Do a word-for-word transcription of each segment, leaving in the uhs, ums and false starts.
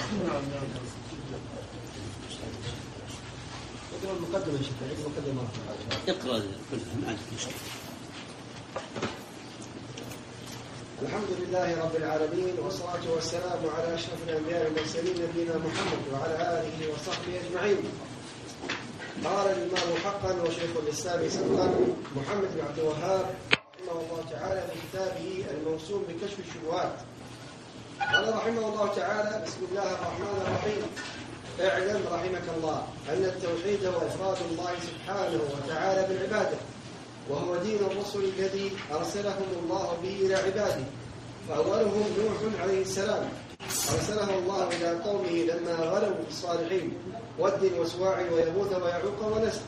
المقدمة المقدمة اقرأ كلها ما عندك مشكلة. الحمد لله رب العالمين، والصلاة والسلام على أشرف الأنبياء والمرسلين نبينا محمد وعلى آله وصحبه أجمعين. قال الإمام حقا وشيخ الإسلام صدقا محمد بن عبد الوهاب رحمه الله تعالى في كتابه الموسوم بكشف الشبهات، قال رحمه الله تعالى: بسم الله الرحمن الرحيم. اعلم رحمك الله أن التوحيد هو إفراد الله سبحانه وتعالى بالعبادة، وهو دين الرسل الذي أرسلهم الله به إلى عباده. فأولهم نوح عليه السلام، أرسله الله إلى قومه لما غلوا بالصالحين ود وسواع ويغوث ويعوق ونسر.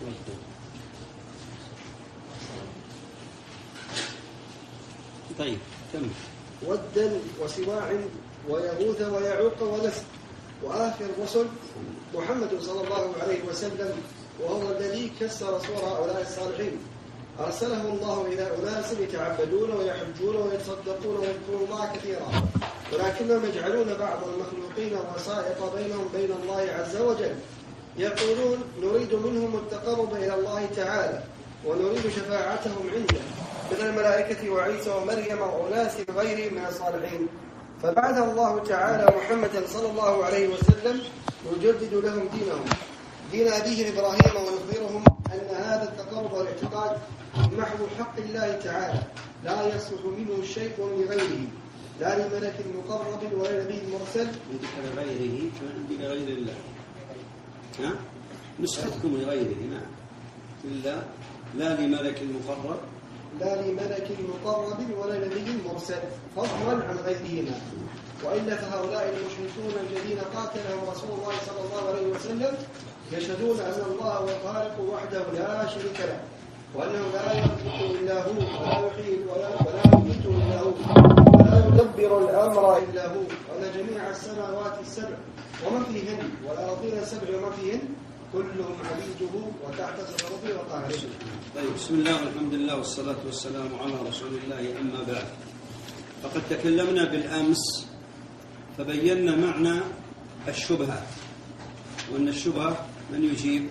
طيب كمل. ودا وسواع ويغوث ويعوق ونسر. وآخر الرسل محمد صلى الله عليه وسلم، وهو الذي كسر صور هؤلاء الصالحين. أرسله الله إلى أناس يتعبدون ويحجون ويتصدقون ويذكرون الله كثيرا، ولكنهم يجعلون بعض المخلوقين وسائط بينهم بين الله عز وجل. يقولون نريد منهم التقرب إلى الله تعالى ونريد شفاعتهم عنده من الملائكة وعيسى ومريم وأناس غيرهم من الصالحين. فبعث الله تعالى محمدا صلى الله عليه وسلم يجدد لهم دينهم، دين أبيه إبراهيم، ويخبرهم أن هذا التقرب والاعتقاد محو حق الله تعالى لا يصلح منه شيء لغيره، لا لملك مقرب ولا نبي مرسل. لغيره لغير الله، ها؟ نسختكم لغيره، نعم. إلا لا لملك مقرب لا لملك مقرب ولا نبي مرسل فضلا عن غيرهما. وإلا فهؤلاء المشركون الذين قاتلهم رسول الله صلى الله عليه وسلم يشهدون أن الله هو الخالق وحده لا شريك له، وأنه لا يخلق إلا هو، ولا يحيي ولا يميت إلا هو، ولا يدبر الأمر إلا هو، وأن جميع السماوات السبع ومن فيهن والأرضين السبع ومن فيهن كلهم عبيده وتحت سلطته وقهره. طيب، بسم الله والحمد لله والصلاة والسلام على رسول الله، أما بعد. فقد تكلمنا بالأمس فبينا معنى الشبهة، وأن الشبهة من يجيب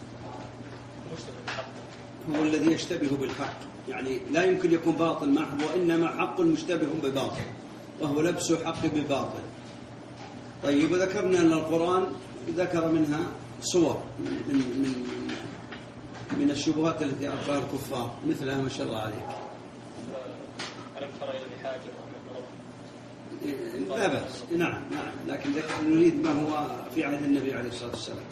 هو الذي يشتبه بالحق، يعني لا يمكن يكون باطل محض، وإنما حق مشتبه بباطل، وهو لبس حق بباطل. طيب، وذكرنا أن القرآن ذكر منها صور من, من, من الشبهات التي ألقاها الكفار، مثلها ما شاء الله عليك. لا بأس، نعم نعم، لكن نريد ما هو في عهد النبي عليه الصلاة والسلام.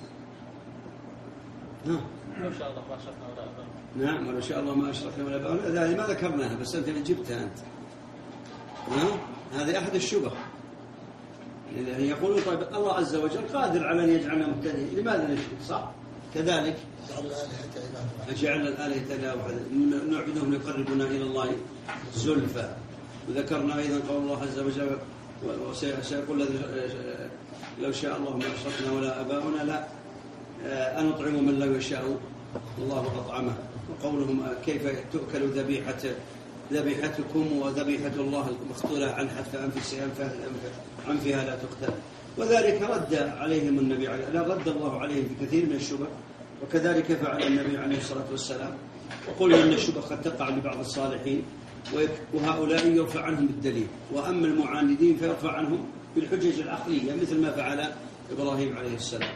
ها. ما شاء الله ما أشركنا ولا أبانا. نعم، ولو شاء الله ما أشركنا ولا أبانا، هذه ما ذكرناها، بس أنت اللي جبتها أنت. ها؟ هذه أحد الشبه. يقولون طيب الله عز وجل قادر على أن يجعلنا مبتدئين، لماذا نشرك؟ صح؟ كذلك جعل الآلهة إلها واحدا نعبدهم ليقربنا إلى الله زلفى. وذكرنا أيضا قول الله عز وجل: وسيقول لو شاء الله ما أشركنا ولا أباؤنا، لا أنطعم من لا يشاء الله أطعمه. وقولهم: كيف تؤكل ذبيحة ذبيحتكم وذبيحة الله المختولة عن حتف أنفها لا تقتل. وذلك رد عليهم النبي عليه لا رد الله عليهم في كثير من الشبه، وكذلك فعل النبي عليه الصلاة والسلام. وقلنا أن الشبه قد تقع لبعض الصالحين، وهؤلاء يرفع عنهم بالدليل، وأما المعاندين فيرفع عنهم بالحجج العقلية، مثل ما فعل إبراهيم عليه السلام.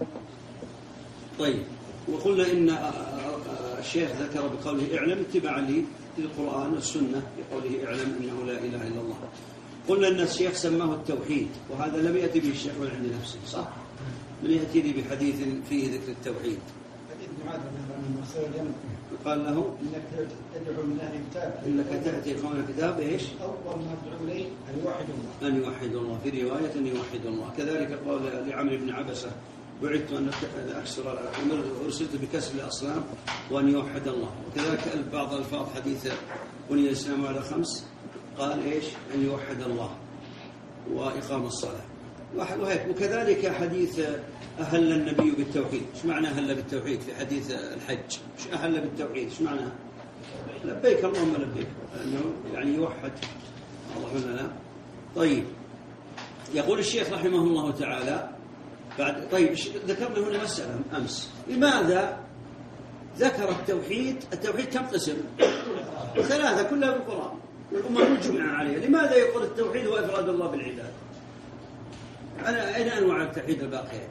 طيب، وقلنا إن الشيخ ذكر بقوله اعلم اتباعا للقرآن والسنة، بقوله اعلم أنه لا إله إلا الله. قلنا أن الشيخ سماه التوحيد، وهذا لم يأتي به الشيخ من عند نفسه، صح؟ من يأتي لي بحديث فيه ذكر التوحيد. حديث معاذ بن مسعود قال له: إنك تدعو من أهل الكتاب إنك تأتي قوم الكتاب إيش؟ أول ما تدعو إليه أن يوحدوا الله. أن يوحدوا الله، في رواية أن يوحدوا الله. كذلك قال لعمرو بن عبسة: بعثت أن أكسر أرسلت بكسر الأصنام وأن يوحد الله. وكذلك بعض الفاظ حديث بني الإسلام على خمس، قال إيش؟ أن يوحد الله وإقام الصلاة وهيك. وكذلك حديث أهل النبي بالتوحيد. إيش معنى أهل بالتوحيد في حديث الحج؟ إيش أهل بالتوحيد؟ إيش معنى؟ لبيك اللهم لبيك، أنه يعني يوحد الله ولا لا. طيب، يقول الشيخ رحمه الله تعالى بعد. طيب ذكرنا هنا مسألة أمس، لماذا ذكر التوحيد؟ التوحيد كم قسم؟ ثلاثة كلها في القرآن والأمة مجمعة عليها. لماذا يقول التوحيد هو إفراد الله بالعبادة؟ أنا أين أنواع التوحيد الباقية؟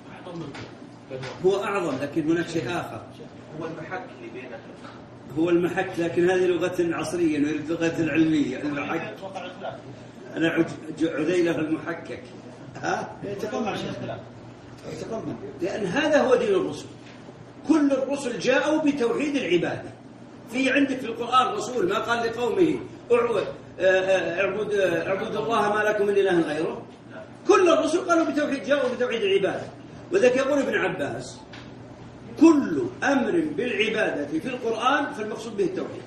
هو أعظم، لكن هناك شيء آخر. هو المحك اللي بينه. هو المحك، لكن هذه لغة عصرية، لغة العلمية. المحك أنا عذيلة المحكك. ها؟ يتقمع شيخ. يتقمع. لأن هذا هو دين الرسل. كل الرسل جاءوا بتوحيد العبادة. في عندك في القرآن رسول ما قال لقومه اعبد اعبد الله ما لكم من إله غيره. كل الرسل قالوا بتوحيد، جاءوا بتوحيد العبادة. وذلك يقول ابن عباس كل أمر بالعبادة في القرآن فالمقصود به التوحيد.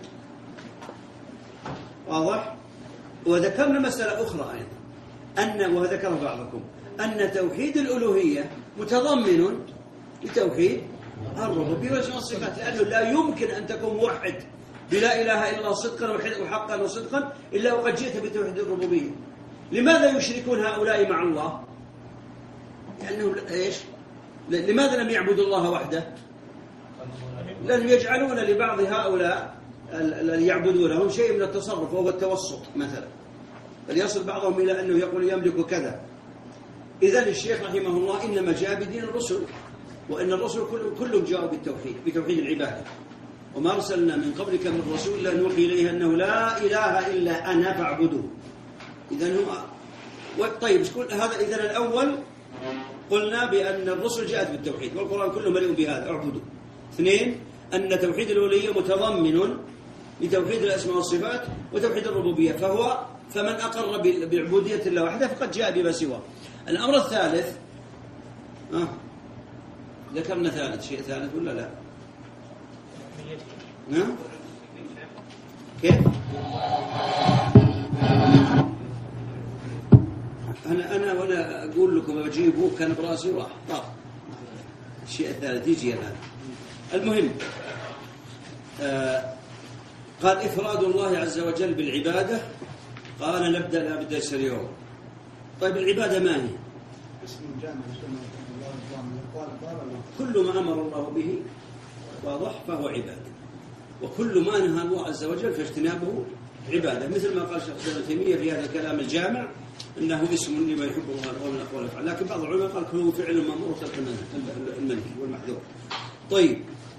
واضح؟ وذكرنا مسألة أخرى أيضا، أن وذكر بعضكم أن توحيد الألوهية متضمن لتوحيد الربوبية والصفات، لأنه لا يمكن أن تكون موحد بلا إله إلا الله صدقا وحقا وصدقا إلا وقد جئت بتوحيد الربوبية. لماذا يشركون هؤلاء مع الله؟ لأنه إيش؟ لماذا لم يعبدوا الله وحده؟ لأن يجعلون لبعض هؤلاء الذي يعبدونهم شيء من التصرف وهو التوسط مثلا، بل يصل بعضهم إلى أنه يقول يملك كذا. إذن الشيخ رحمه الله إنما جاء بدين الرسل، وإن الرسل كلهم جاءوا بالتوحيد، بتوحيد العبادة. وما أرسلنا من قبلك من رسول إلا نوحي إليه أنه لا إله إلا أنا فاعبدوه. إذن هو طيب هذا. إذن الأول قلنا بأن الرسل جاءت بالتوحيد والقرآن كله مليء بهذا، اعبدوا. اثنين، أن توحيد الألوهية متضمن لتوحيد الأسماء والصفات وتوحيد الربوبية، فهو فمن أقر بعبودية الله وحده فقد جاء بما سواه. الأمر الثالث، آه. ذكرنا ثالث شيء ثالث ولا لا؟ نعم. كيف؟ أنا أنا وأنا أقول لكم أجيبه كان براسي راح طاف. الشيء الثالث يجي الآن. المهم آه قال إفراد الله عز وجل بالعبادة. قال نبدأ لا بدأ اليوم. طيب العبادة ما هي؟ كل ما أمر الله به واضح فهو عبادة، وكل ما نهى الله عز وجل فاجتنابه عبادة، مثل ما قال شيخ ابن تيمية في هذا الكلام الجامع إنه اسم لما يحب الله من الأقوال والأفعال. لكن بعض العلماء قال كله فعل مأمور وترك المنهي والمحذور. طيب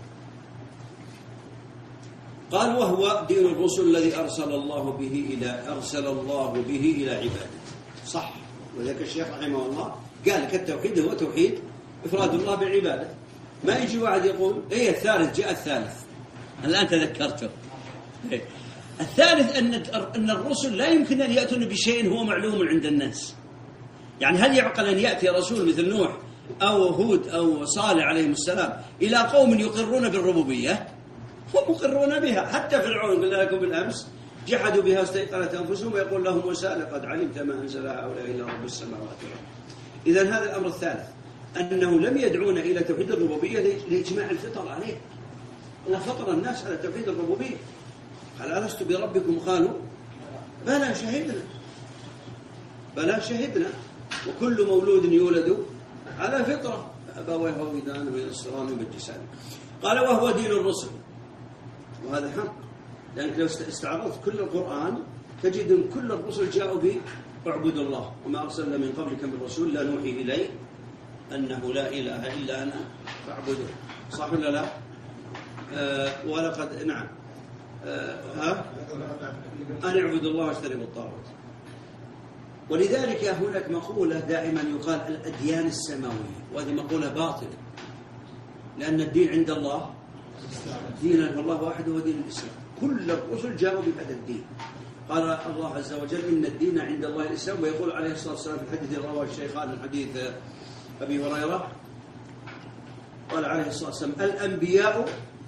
قال وهو دين الرسل الذي أرسل الله به إلى أرسل الله به إلى عباده. صح. وذلك الشيخ رحمه الله قال كالتوحيد هو توحيد إفراد الله بالعبادة. ما يجي واحد يقول إيه الثالث جاء الثالث الآن تذكرته. الثالث أن أن الرسل لا يمكن أن يأتون بشيء هو معلوم عند الناس. يعني هل يعقل أن يأتي رسول مثل نوح أو هود أو صالح عليهم السلام إلى قوم يقرون بالربوبية؟ هم مقرون بها. حتى فرعون قلنا لكم بالأمس جحدوا بها واستيقنت أنفسهم ويقول لهم موسى لقد علمت ما أنزل هؤلاء إلا رب السماوات والأرض. إذن هذا الأمر الثالث أنه لم يدعون إلى توحيد الربوبية لإجماع الفطر عليه. الله فطر الناس على توحيد الربوبية. قال ألست بربكم؟ قالوا بلى شهدنا. بلى شهدنا. وكل مولود يولد على فطرة أبويه يهودان وينصران ويمجسان. قال وهو دين الرسل، وهذا حق، لأنك لو استعرضت كل القرآن تجد أن كل الرسل جاءوا باعبد الله وما أرسلنا من قبلك من رسول لا نوحي إليه أنه لا إله إلا أنا فاعبدوه. صح ولا لا؟ آه ولقد نعم آه ها أن اعبدوا الله واجتنبوا الطاغوت. ولذلك هناك مقولة دائما يقال الأديان السماوية، وهذه مقولة باطلة، لأن الدين عند الله دين الله واحد هو دين الإسلام. كل الرسل جاءوا بهذا الدين. قال الله عز وجل إن الدين عند الله الإسلام، ويقول عليه الصلاة والسلام في الحديث الذي رواه الشيخان من حديث أبي هريرة قال عليه الصلاة والسلام الأنبياء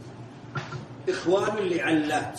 إخوان لعلات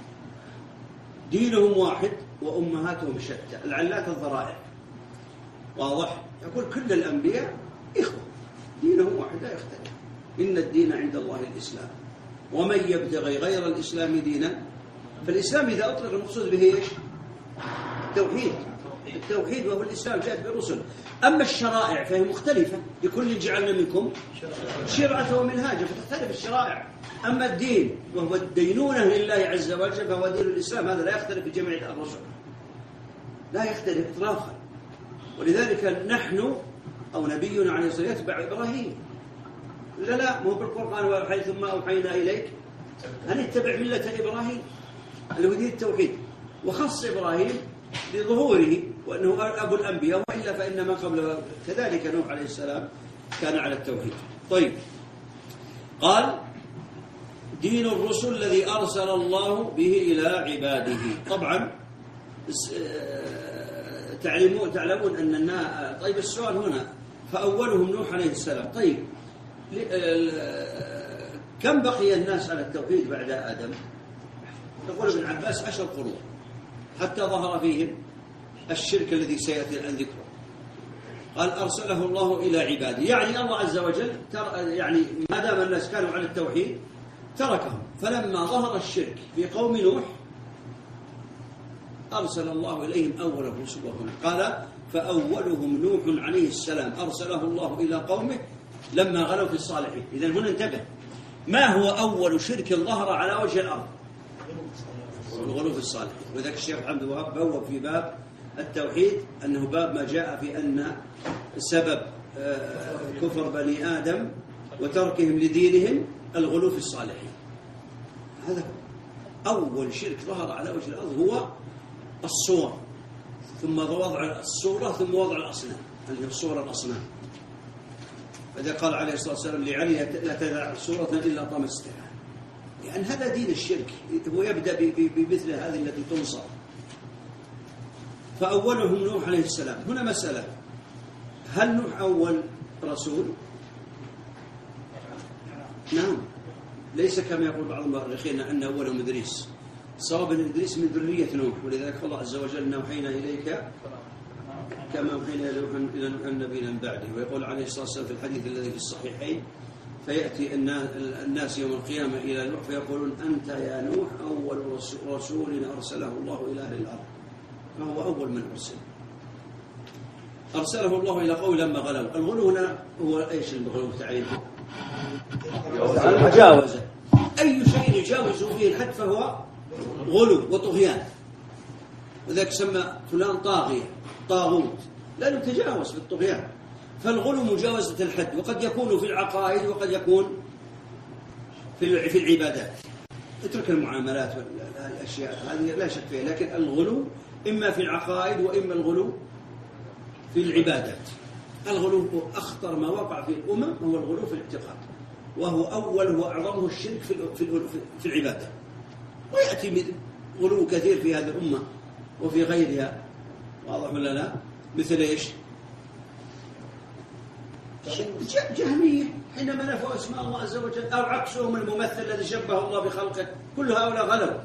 دينهم واحد وأمهاتهم شتى. العلات الذرائع. واضح؟ يقول كل الأنبياء إخوة دينهم واحد لا يختلف. إن الدين عند الله الإسلام ومن يبتغي غير الإسلام دينا. فالإسلام إذا أطلق المقصود به إيش؟ توحيد. التوحيد وهو الإسلام جاءت بالرسل. أما الشرائع فهي مختلفة، لكل جعلنا منكم شرعة ومنهاجا، فتختلف الشرائع. أما الدين وهو الدينونة لله عز وجل فهو دين الإسلام، هذا لا يختلف في جميع الرسل، لا يختلف إطلاقا. ولذلك نحن أو نبينا عليه الصلاة والسلام يتبع إبراهيم. لا لا مو بالقرآن وحي ثم أوحينا إليك أن اتبع ملة إبراهيم اللي هو دين التوحيد، وخص إبراهيم لظهوره وأنه أبو الأنبياء، وإلا فإن ما قبله كذلك نوح عليه السلام كان على التوحيد. طيب، قال دين الرسل الذي أرسل الله به إلى عباده. طبعا تعلمون تعلمون أن طيب السؤال هنا فأولهم نوح عليه السلام. طيب كم بقي الناس على التوحيد بعد آدم؟ يقول ابن عباس عشر قرون حتى ظهر فيهم الشرك الذي سيأتي عن ذكره. قال أرسله الله إلى عباده، يعني الله عز وجل يعني ما دام الناس كانوا على التوحيد تركهم. فلما ظهر الشرك في قوم نوح أرسل الله إليهم أول رسلهم. قال فأولهم نوح عليه السلام أرسله الله إلى قومه لما غلوا في الصالحين. إذن هنا انتبه، ما هو أول شرك ظهر على وجه الأرض؟ الغلو في الصالحين. وذلك الشيخ محمد الوهاب بوب في باب التوحيد أنه باب ما جاء في أن سبب كفر بني آدم وتركهم لدينهم الغلو في الصالحين. هذا أول شرك ظهر على وجه الأرض، هو الصور، ثم وضع الصورة، ثم وضع الأصنام، اللي هي الصورة الأصنام. فإذا قال عليه الصلاة والسلام لعلي لا تدع صورة إلا طمستها، يعني هذا دين الشرك، هو يبدأ بمثل هذه التي تنصر. فأولهم نوح عليه السلام. هنا مسألة، هل نوح أول رسول؟ نعم، ليس كما يقول بعض المؤرخين أن أولهم إدريس. صواب إدريس من ذرية نوح، ولذلك الله عز وجل إنا أوحينا إليك كما أوحينا إلى النبي من بعده. ويقول عليه الصلاة والسلام في الحديث الذي في الصحيحين فيأتي الناس يوم القيامة إلى نوح فيقولون أنت يا نوح أول رسول أرسله الله إلى أهل الأرض، فهو أول من أرسل. أرسله الله إلى قوم لما غلوا. الغلو هنا هو إيش الغلو تعريفه؟ المجاوزة، أي شيء يجاوز فيه الحد فهو غلو وطغيان. وذلك سمى فلان طاغية طاغوت، لأنه تجاوز في الطغيان. فالغلو مجاوزة الحد، وقد يكون في العقائد وقد يكون في في العبادات. اترك المعاملات والأشياء هذه لا شك فيها، لكن الغلو إما في العقائد وإما الغلو في العبادات. الغلو هو أخطر ما وقع في الأمم، هو الغلو في الاعتقاد، وهو أول وأعظمه الشرك في في العبادة. ويأتي غلو كثير في هذه الأمة وفي غيرها، واضح ولا لا؟ مثل إيش؟ جهمية حينما نفوا اسماء الله عز وجل، أو عكسهم الممثل الذي شبه الله بخلقه. كل هؤلاء غلوا.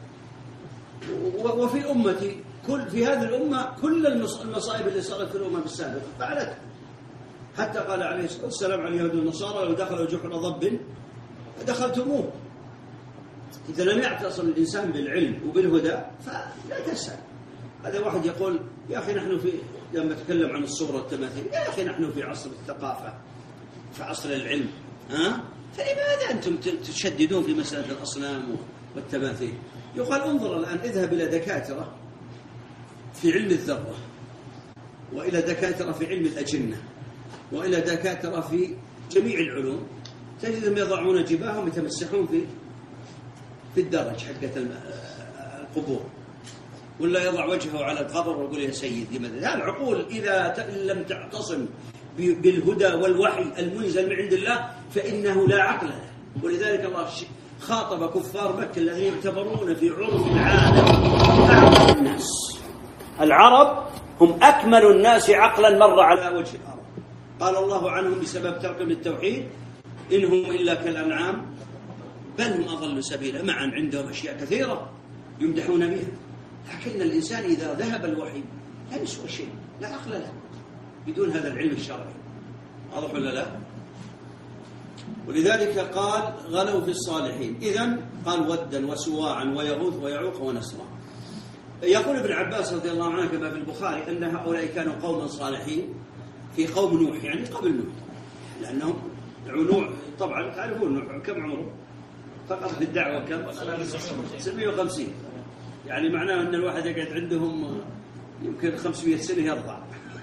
وفي الأمة كل في هذه الأمة كل المصائب اللي صارت في الأمم السابقة فعلتها، حتى قال عليه الصلاة والسلام عن اليهود والنصارى لو دخلوا جحر ضب دخلتموه. إذا لم يعتصم الإنسان بالعلم وبالهدى فلا تسأل. هذا واحد يقول يا أخي نحن في لما تكلم عن الصورة والتماثيل، يا أخي نحن في عصر الثقافة، في عصر العلم، ها؟ فلماذا أنتم تشددون في مسألة الأصنام والتماثيل؟ يقال انظر الآن، اذهب إلى دكاترة في علم الذرة، وإلى دكاترة في علم الأجنة، وإلى دكاترة في جميع العلوم، تجدهم يضعون جباههم يتمسحون في في الدرج حقة القبور، ولا يضع وجهه على القبر ويقول يا سيدي ماذا. هذه العقول إذا لم تعتصم بالهدى والوحي المنزل من عند الله فإنه لا عقل له. ولذلك الله خاطب كفار مكة الذين يعتبرون في عرف العالم أعقل الناس. العرب هم أكمل الناس عقلا مر على وجه الأرض. قال الله عنهم بسبب تركهم للتوحيد إنهم إلا كالأنعام بل هم أضل سبيلا. معا عندهم أشياء كثيرة يمدحون بها، لكن الإنسان إذا ذهب الوحي لا يسوى شيء، لا عقل له بدون هذا العلم الشرعي. واضح ولا لا؟ ولذلك قال غلوا في الصالحين. إذن قال ودا وسواعا ويغوث ويعوق ونسرا. يقول ابن عباس رضي الله عنه كما في البخاري أن هؤلاء كانوا قوما صالحين في قوم نوح، يعني قبل نوح، لأنهم نوح طبعا تعرفون نوح كم عمره فقط في الدعوة كم؟ سبعمائة وخمسين، يعني معناه أن الواحد يقعد عندهم يمكن خمسمائة سنة يرضع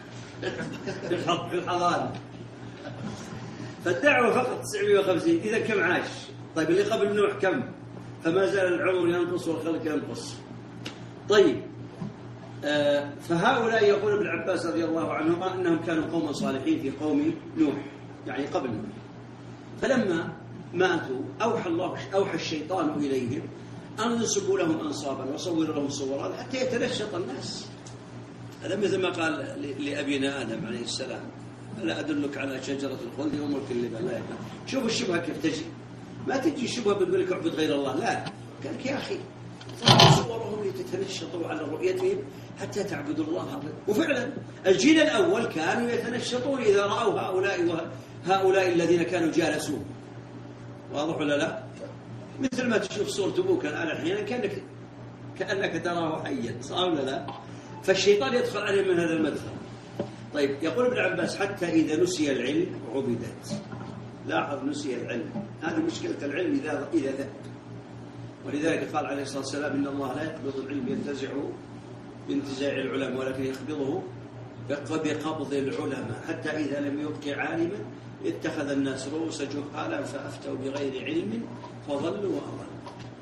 في الحضانة، فالدعوة فقط تسعمائة وخمسين، إذا كم عاش؟ طيب اللي قبل نوح كم؟ فما زال العمر ينقص والخلق ينقص. طيب آه فهؤلاء يقول ابن عباس رضي الله عنهما أنهم كانوا قوما صالحين في قوم نوح، يعني قبل نوح، فلما ماتوا أوحى الله أوحى الشيطان إليهم أن ينصبوا لهم أنصابا وصوروا لهم صورات حتى يتنشط الناس. هذا مثل ما قال لأبينا آدم عليه السلام: ألا أدلك على شجرة الخلد وملك لا يبلى. شوف الشبهة كيف تجي، ما تجي الشبهة بتقول لك اعبد غير الله، لا، قال لك يا أخي صورهم لتتنشطوا على رؤيتهم حتى تعبدوا الله. وفعلا الجيل الأول كانوا يتنشطون إذا رأوا هؤلاء وهؤلاء الذين كانوا جالسون، واضح ولا لا؟ مثل ما تشوف صورة أبوك الآن أحيانا كأنك كأنك تراه حيا، صار ولا لا؟ فالشيطان يدخل عليه من هذا المدخل. طيب يقول ابن عباس: حتى إذا نسي العلم عبدت. لاحظ، نسي العلم، هذه مشكلة العلم إذا إذا ذهب. ولذلك قال عليه الصلاة والسلام: إن الله لا يقبض العلم ينتزعه بانتزاع العلماء ولكن يقبضه بقبض العلماء، حتى إذا لم يبق عالما اتخذ الناس رؤوس جهالا فأفتوا بغير علم فضلوا وأضلوا.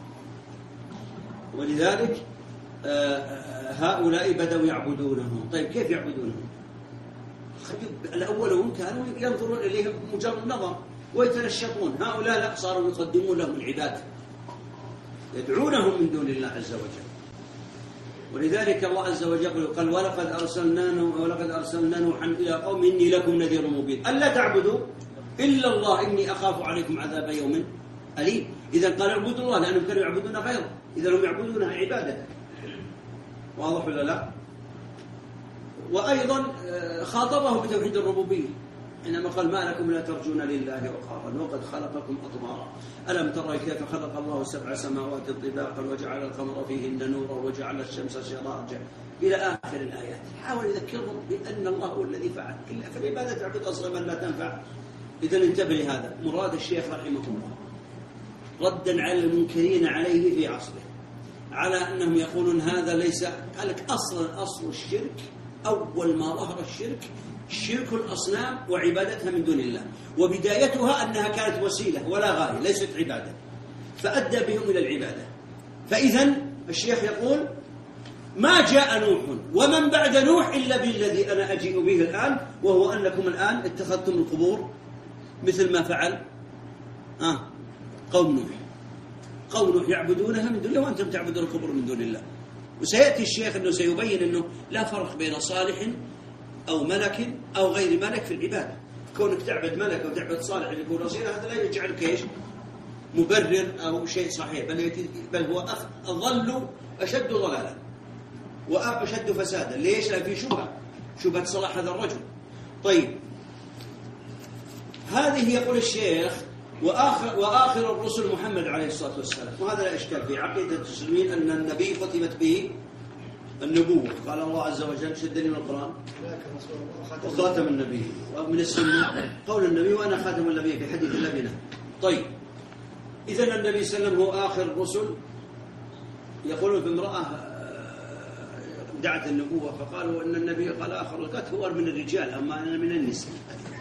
ولذلك هؤلاء بدأوا يعبدونهم. طيب كيف يعبدونهم؟ الأولون كانوا ينظرون إليهم مجرد نظر ويتنشطون، هؤلاء لا، صاروا يقدمون لهم العبادة، يدعونهم من دون الله عز وجل. ولذلك الله عز وجل قال: ولقد أرسلنا ولقد أرسلنا نوحا إلى قوم إني لكم نذير مبين ألا تعبدوا إلا الله إني أخاف عليكم عذاب يوم أليم. إذا قال اعبدوا الله لأنهم كانوا يعبدون غيره، إذا هم يعبدونها عبادة، واضح ولا لا؟ وأيضا خاطبه بتوحيد الربوبية حينما قال: ما لكم لا ترجون لله وقارا وقد خلقكم أطوارا ألم تروا كيف خلق الله سبع سماوات طباقا وجعل القمر فيهن نورا وجعل الشمس سراجا إلى آخر الآيات. حاول يذكرهم بأن الله هو الذي فعل، إلا فلماذا تعبد أصناما لا تنفع؟ إذن انتبه لهذا. مراد الشيخ رحمه الله ردا على المنكرين عليه في عصره على أنهم يقولون هذا ليس، قال لك أصلا أصل الشرك أول ما ظهر الشرك شرك الأصنام وعبادتها من دون الله، وبدايتها أنها كانت وسيلة ولا غاية، ليست عبادة، فأدى بهم إلى العبادة. فإذا الشيخ يقول: ما جاء نوح ومن بعد نوح إلا بالذي أنا أجيء به الآن، وهو أنكم الآن اتخذتم القبور مثل ما فعل آه قوم نوح. قوم نوح يعبدونها من دون الله وأنتم تعبدون القبور من دون الله. وسيأتي الشيخ أنه سيبين أنه لا فرق بين صالح أو ملك أو غير ملك في العبادة. كونك تعبد ملك أو تعبد صالح اللي يكون وسيلة هذا لا يجعلك إيش مبرر أو شيء صحيح، بل, بل هو أضل أشد ضلالا وأشد فسادا. ليش؟ لأن في شبهة شبهة صلاح هذا الرجل. طيب هذه يقول الشيخ وآخر, وآخر الرسل محمد عليه الصلاة والسلام، وهذا لا إشكال في عقيدة المسلمين أن النبي ختمت به النبوة. قال الله عز وجل: شدني من القرآن وخاتم النبي، ومن السنة قول النبي وأنا خاتم النبي في حديث اللبنة. طيب إذن النبي صلى الله عليه وسلم هو آخر الرسل. يقولون في امرأة دعت النبوة فقالوا أن النبي قال آخر القتل هو من الرجال أما أنا من النساء.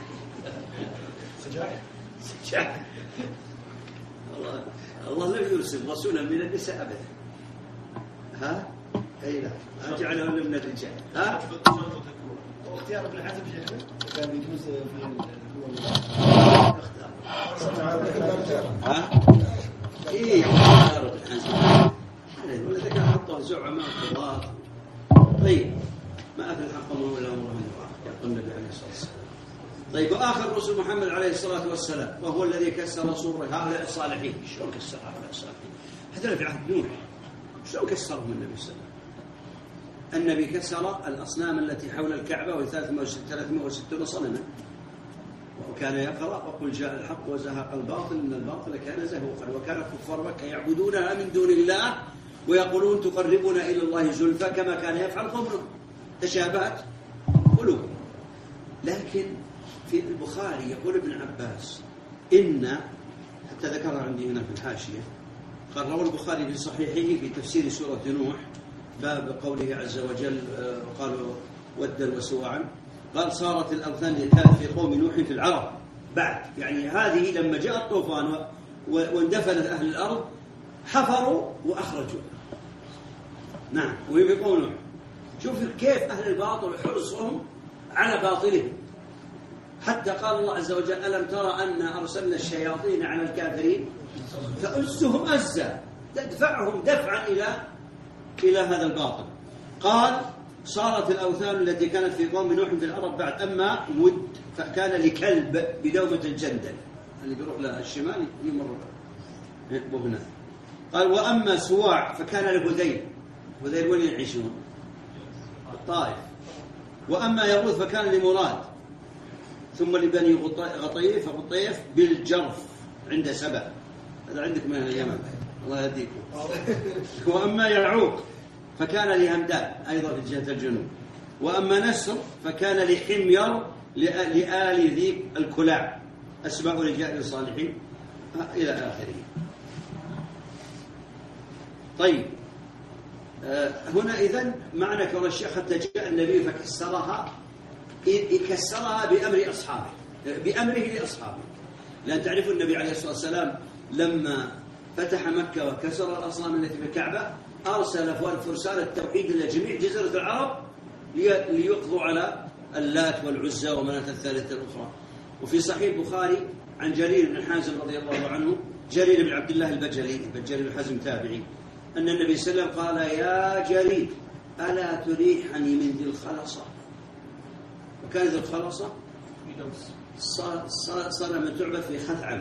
سجاح الله الله لا يرسل رسولا من النساء أبدا. ها أي لا أجعله من الرجال. ها واختيار ابن حزم شيخنا كان يجوز في ها إيه اختيار ابن حزم ولا ذكر حطه زعماء القضاة. طيب ما أفل حقهم ولا أمرهم يقول النبي عليه الصلاة والسلام. طيب وآخر رسول محمد عليه الصلاة والسلام وهو الذي كسر صور هؤلاء الصالحين. شلون كسر هؤلاء الصالحين؟ هذا في عهد نوح. شلون كسرهم النبي صلى الله عليه وسلم؟ النبي كسر الأصنام التي حول الكعبة وهي ثلاثمائة وستون صنما، وكان يقرأ: وقل جاء الحق وزهق الباطل إن الباطل كان زهوقا. وكان كفار مكة يعبدونها من دون الله ويقولون تقربنا إلى الله زلفى كما كان يفعل قوم نوح. تشابهت قلوبهم. لكن في البخاري يقول ابن عباس إن، حتى ذكرها عندي هنا في الحاشية، قال روى البخاري في صحيحه في تفسير سورة نوح باب قوله عز وجل قالوا ودا وسواعا، قال صارت الأوثان التي كانت في قوم نوح في العرب بعد، يعني هذه لما جاء الطوفان واندفنت أهل الأرض حفروا وأخرجوا. نعم، وهي في قوم نوح. شوف كيف أهل الباطل حرصهم على باطلهم، حتى قال الله عز وجل ألم ترى أن أرسلنا الشياطين على الكافرين فأزهم أزا، تدفعهم دفعا إلى إلى هذا الباطل. قال صارت الأوثان التي كانت في قوم نوح في العرب بعد، أما ود فكان لكلب بدومة الجندل اللي بيروح للشمال يمر هنا. قال وأما سواع فكان لهذيل، هذيل وين يعيشون؟ الطائف. وأما يغوث فكان لمراد، ثم لبني غطيف غطيف بالجرف عند سبأ، هذا عندكم من اليمن الله يهديكم. وأما يعوق فكان لهمدان أيضا في جهة الجنوب. وأما نسر فكان لحمير لآل ذيب الكلاع، أسماء رجال الصالحين إلى آخره. طيب هنا إذن معنى كون الشيخ حتى جاء النبي فكسرها، يكسرها بأمر أصحابه، بأمره لأصحابه. لأن تعرفوا النبي عليه الصلاة والسلام لما فتح مكة وكسر الأصنام التي في الكعبة أرسل فرسان التوحيد إلى جميع جزيرة العرب ليقضوا على اللات والعزى ومناة الثالثة الأخرى. وفي صحيح البخاري عن جرير بن حازم رضي الله عنه، جرير بن عبد الله البجلي، جرير بن حازم تابعي، أن النبي صلى الله عليه وسلم قال يا جرير ألا تريحني من ذي الخلصة؟ وكان ذي الخلصة صنم تعبد في خثعم،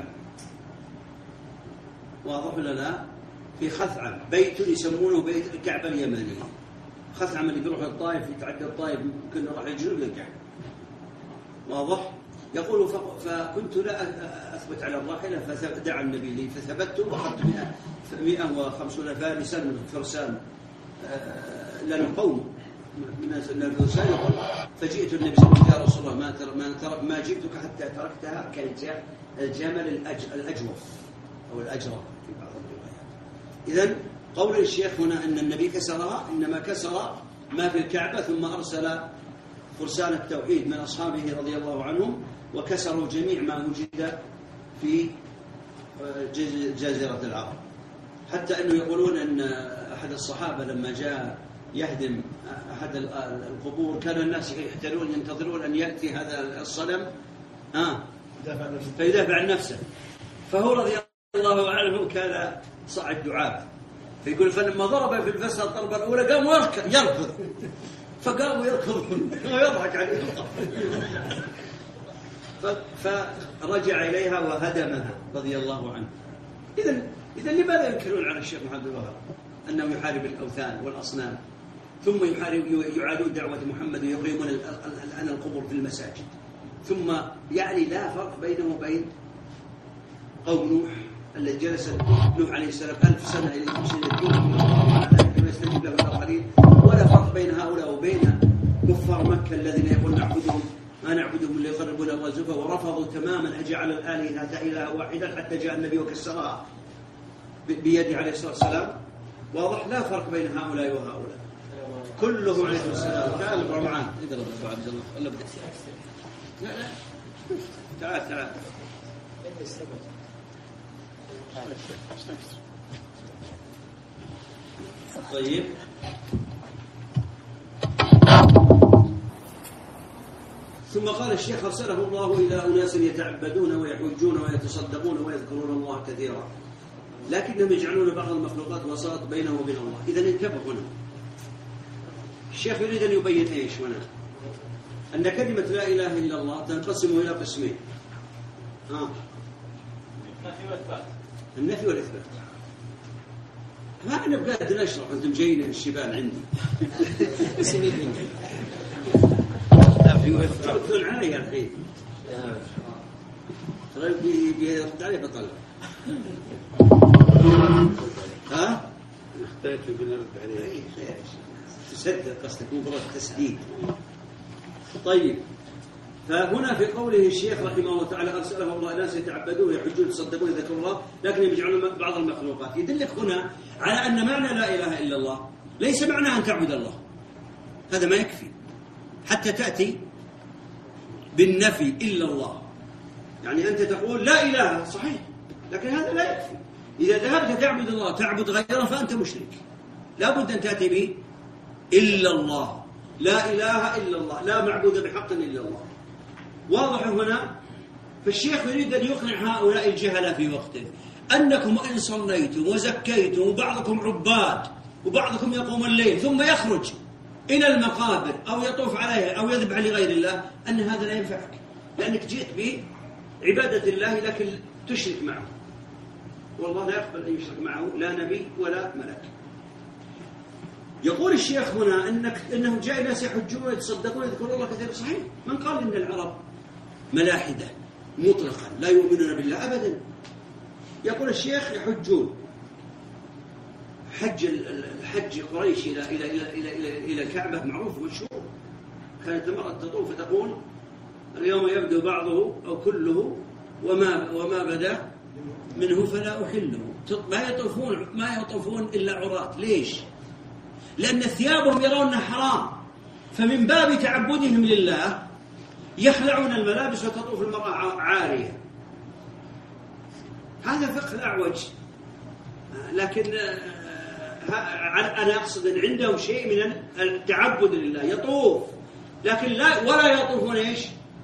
واضح ولا لا؟ في خثعم بيت يسمونه بيت الكعبة اليمنية. خثعم اللي بيروح الطائف يتعدى الطائف ممكن راح الجنوب للكعبة، واضح؟ يقول فكنت لا أثبت على الراحلة فدعا النبي لي فثبت وأخذت مئة وخمسون فارسا من فرسان لنا قوم من الفرسان. فجئت النبي صلى الله عليه وسلم يا رسول الله ما تر ما, تر ما جئتك حتى تركتها كالجمل الأجوف أو الأجرى في بعض الروايات. إذن قول الشيخ هنا أن النبي كسرها إنما كسر ما في الكعبة، ثم أرسل فرسان التوحيد من أصحابه رضي الله عنهم وكسروا جميع ما وجد في جزيرة العرب. حتى أنه يقولون أن أحد الصحابة لما جاء يهدم أحد القبور كان الناس يحتلون ينتظرون أن يأتي هذا الصنم آه فيدافع عن نفسه، فهو رضي الله عنه كان صعد دعابة، فيقول فلما ضرب في الفسحة الضربة الأولى قام يركض، فقاموا يركضون ويضحك عليه فرجع إليها وهدمها رضي الله عنه. إذن إذن لماذا ينكرون على الشيخ محمد الوهاب أنه يحارب الأوثان والأصنام، ثم يحارب يعادون دعوة محمد ويقيمون الآن القبور في المساجد، ثم يعني لا فرق بينه وبين قوم نوح الذي جلس نوح عليه السلام ألف سنة إلى يمشي يستجيب له الآخرين، ولا فرق بين هؤلاء وبين كفار مكة الذين يقولون نعبدهم ما نعبدهم ليقربونا الله زلفى، ورفضوا تماما أجعل الآلهة إله واحدا حتى جاء النبي وكسرها بيده عليه الصلاة والسلام. واضح؟ لا فرق بين هؤلاء وهؤلاء، كلهم عليه السلام. تعال ابو معاذ اضرب ابو عبد الله ولا بدك؟ لا لا تعال تعال طيب. ثم قال الشيخ أرسله الله إلى أناس يتعبدون ويحجون ويتصدقون ويذكرون الله كثيرا، لكنهم يجعلون بعض المخلوقات وساط بينه وبين الله. إذن انتبه هنا، الشيخ يريد أن يبين إيش هنا؟ أن كلمة لا إله إلا الله تنقسم إلى قسمين، آه. النفي والإثبات. النفي والإثبات. ما أنا بقاعد نشرح أنتم جايين الشبان عندي. تردون علي يا أخي. ترى بيرد علي بطلع. ها؟ اختلف بنرد عليه. تسدد قصدك مو برد تسديد. طيب فهنا في قوله الشيخ رحمه الله تعالى أرسله الله ناس يتعبدون يحجون يتصدقون يذكرون الله لكن يجعلون بعض المخلوقات. يدلك هنا على أن معنى لا إله إلا الله ليس معنى أن تعبد الله، هذا ما يكفي حتى تأتي بالنفي إلا الله. يعني أنت تقول لا إله صحيح لكن هذا لا يكفي. إذا ذهبت تعبد الله تعبد غيره فأنت مشرك. لا بد أن تأتي به إلا الله، لا إله إلا الله، لا معبود بحق إلا الله. واضح هنا؟ فالشيخ يريد أن يقنع هؤلاء الجهلة في وقته أنكم إن صليتم وزكيتم وبعضكم عباد وبعضكم يقوم الليل ثم يخرج إلى المقابر أو يطوف عليها أو يذبح لغير الله أن هذا لا ينفعك، لأنك جئت بعبادة الله لكن تشرك معه، والله لا يقبل أن يشرك معه لا نبي ولا ملك. يقول الشيخ هنا إنك إنه جاء ناس يحجون ويتصدقون يذكرون الله كثير. صحيح، من قال إن العرب ملاحدة مطلقا لا يؤمنون بالله أبدا. يقول الشيخ يحجون حج الحج قريش إلى إلى إلى إلى إلى, إلى الكعبة معروف مشهور. كانت المرأة تطوف فتقول اليوم يبدو بعضه أو كله وما وما بدا منه فلا أحله. ما يطوفون ما يطوفون إلا عراة. ليش؟ لأن ثيابهم يرونها حرام، فمن باب تعبدهم لله يخلعون الملابس وتطوف المرأة عارية. هذا فقه الأعوج. لكن أنا أقصد أن عندهم شيء من التعبد لله، يطوف لكن لا ولا يطوفون إيش؟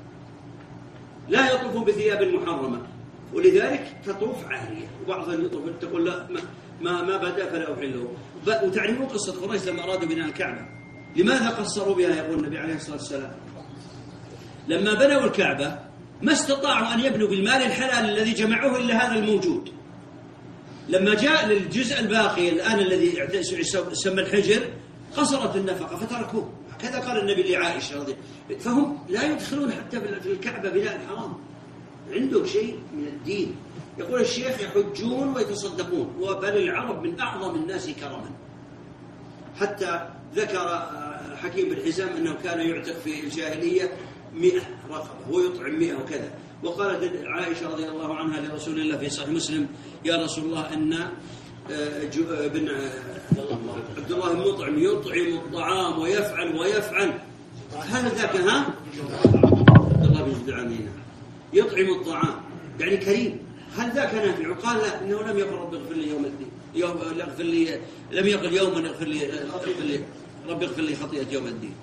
لا يطوفون بثياب محرمة، ولذلك تطوف عارية. وبعضهم يطوف تقول لا ما ما بدا فلا أحله. وتعرفون قصة قريش لما أرادوا بناء الكعبة لماذا قصروا بها؟ يقول النبي عليه الصلاة والسلام لما بنوا الكعبة ما استطاعوا أن يبنوا بالمال الحلال الذي جمعوه إلا هذا الموجود. لما جاء للجزء الباقي الآن الذي يسمى الحجر قصرت النفقة فتركوه. كذا قال النبي لعائشة رضي الله عنها. فهم لا يدخلون حتى في الكعبة بناء الحرام، عندهم شيء من الدين. يقول الشيخ يحجون ويتصدقون، وبل العرب من أعظم الناس كرما. حتى ذكر حكيم بن حزام أنه كان يعتق في الجاهلية مئة رقبة ويطعم مئة وكذا. وقالت عائشة رضي الله عنها لرسول الله في صحيح مسلم يا رسول الله أن بن عبد الله المطعم يطعم الطعام ويفعل ويفعل هل ذاك ها عبد الله بن جدعان يطعم الطعام يعني كريم، هل ذاك نافع؟ قال لا، إنه لم يقل رب اغفر لي يوم الدين يوم اغفر لي لم يقل يوما اغفر لي اغفر لي رب اغفر لي خطيئة يوم الدين.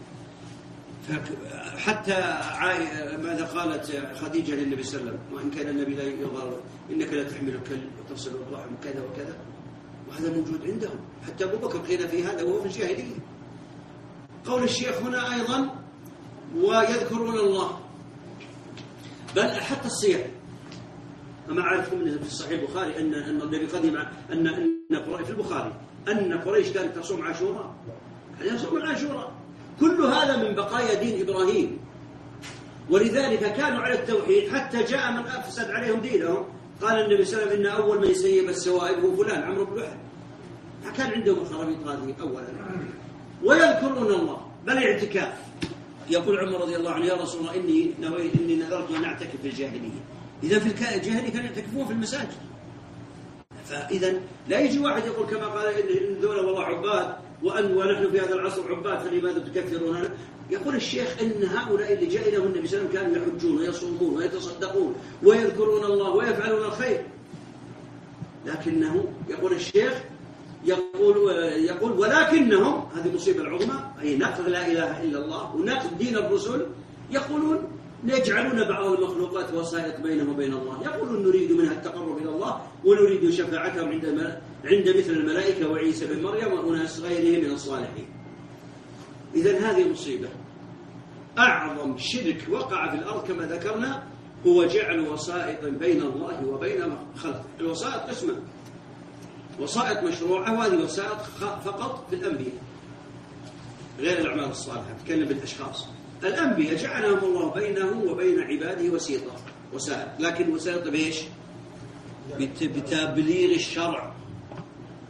حتى ماذا قالت خديجة للنبي صلى الله عليه وسلم وإن كان النبي لا يغار إنك لا تحمل الكلب وتصل الرحم كذا وكذا، وهذا موجود عندهم. حتى أبو بكر قيل في هذا وهو في الجاهلية. قول الشيخ هنا أيضا ويذكرون الله، بل حتى الصيام. أما أعرف من في الصحيح البخاري أن أن النبي قدم أن أن قريش في البخاري أن قريش كانت تصوم عاشوراء، يصومون عاشوراء. كل هذا من بقايا دين إبراهيم، ولذلك كانوا على التوحيد حتى جاء من أفسد عليهم دينهم. قال النبي صلى الله عليه وسلم إن أول من يسيب السوائب هو فلان عمرو بن لحي. كان عندهم الخرابيط هذه أولا. ويذكرون الله بل اعتكاف. يقول عمر رضي الله عنه يا رسول الله إني نويت إني نذرت أن أعتكف في الجاهلية. إذا في الجاهلية كانوا يعتكفون في المساجد. فإذا لا يجي واحد يقول كما قال إن ذولا والله عباد وأن ونحن في هذا العصر عباد فلماذا تكفروننا؟ يقول الشيخ إن هؤلاء اللي جاء لهم النبي صلى الله عليه وسلم كانوا يحجون ويصومون ويتصدقون ويذكرون الله ويفعلون الخير، لكنه يقول الشيخ يقول يقول ولكنهم، هذه مصيبة العظمى، أي نقض لا إله إلا الله ونقض دين الرسل، يقولون يجعلون بعض المخلوقات وسائط بينه وبين الله. يقولون نريد منها التقرب إلى الله ونريد شفاعتهم عند عند مثل الملائكة وعيسى بن مريم وأناس غيره من الصالحين. إذن هذه مصيبة. أعظم شرك وقع في الأرض كما ذكرنا هو جعل وسائط بين الله وبين خلقه. الوسائط قسمة، وسائط مشروعة وهذه وسائط فقط في الأنبياء غير الأعمال الصالحة. تكلم بالأشخاص. الأنبياء جعلهم الله بينه وبين عباده وسيطة وسائط، لكن وسائط بإيش؟ بتبليغ الشرع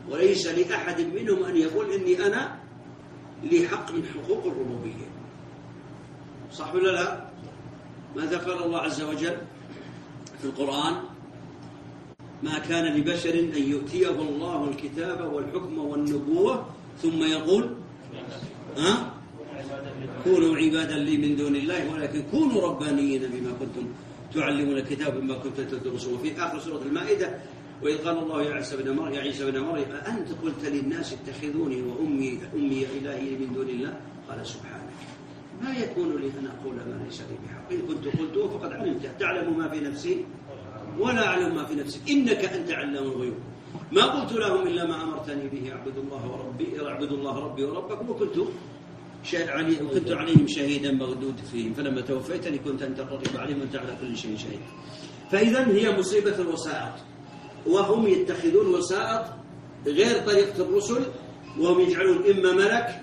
وليس لأحد منهم أن يقول إني أنا لي حق من حقوق الربوبية. صح ولا لا؟ ماذا قال الله عز وجل في القرآن؟ ما كان لبشر أن يؤتيه الله الكتاب والحكم والنبوة ثم يقول ها؟ كونوا عبادا لي من دون الله ولكن كونوا ربانيين بما كنتم تعلمون الكتاب بما كنتم تدرسون. وفي آخر سورة المائدة وإذ قال الله يا عيسى بن مريم يا عيسى بن مريم أأنت قلت للناس اتخذوني وأمي أمي إلهي من دون الله قال سبحانك ما يكون لي أن أقول ما ليس لي بحق إن كنت قلته فقد علمت تعلم ما في نفسي ولا أعلم ما في نفسك إنك أنت علام الغيوب ما قلت لهم إلا ما أمرتني به اعبدوا الله وربي اعبدوا الله ربي وربكم وكنت وكنت عليهم شهيدا مغدود فيهم فلما توفيتني كنت أنت الرقيب عليهم وأنت على كل شيء شهيد. فإذا هي مصيبة الوسائط وهم يتخذون وسائط غير طريقة الرسل وهم يجعلون إما ملك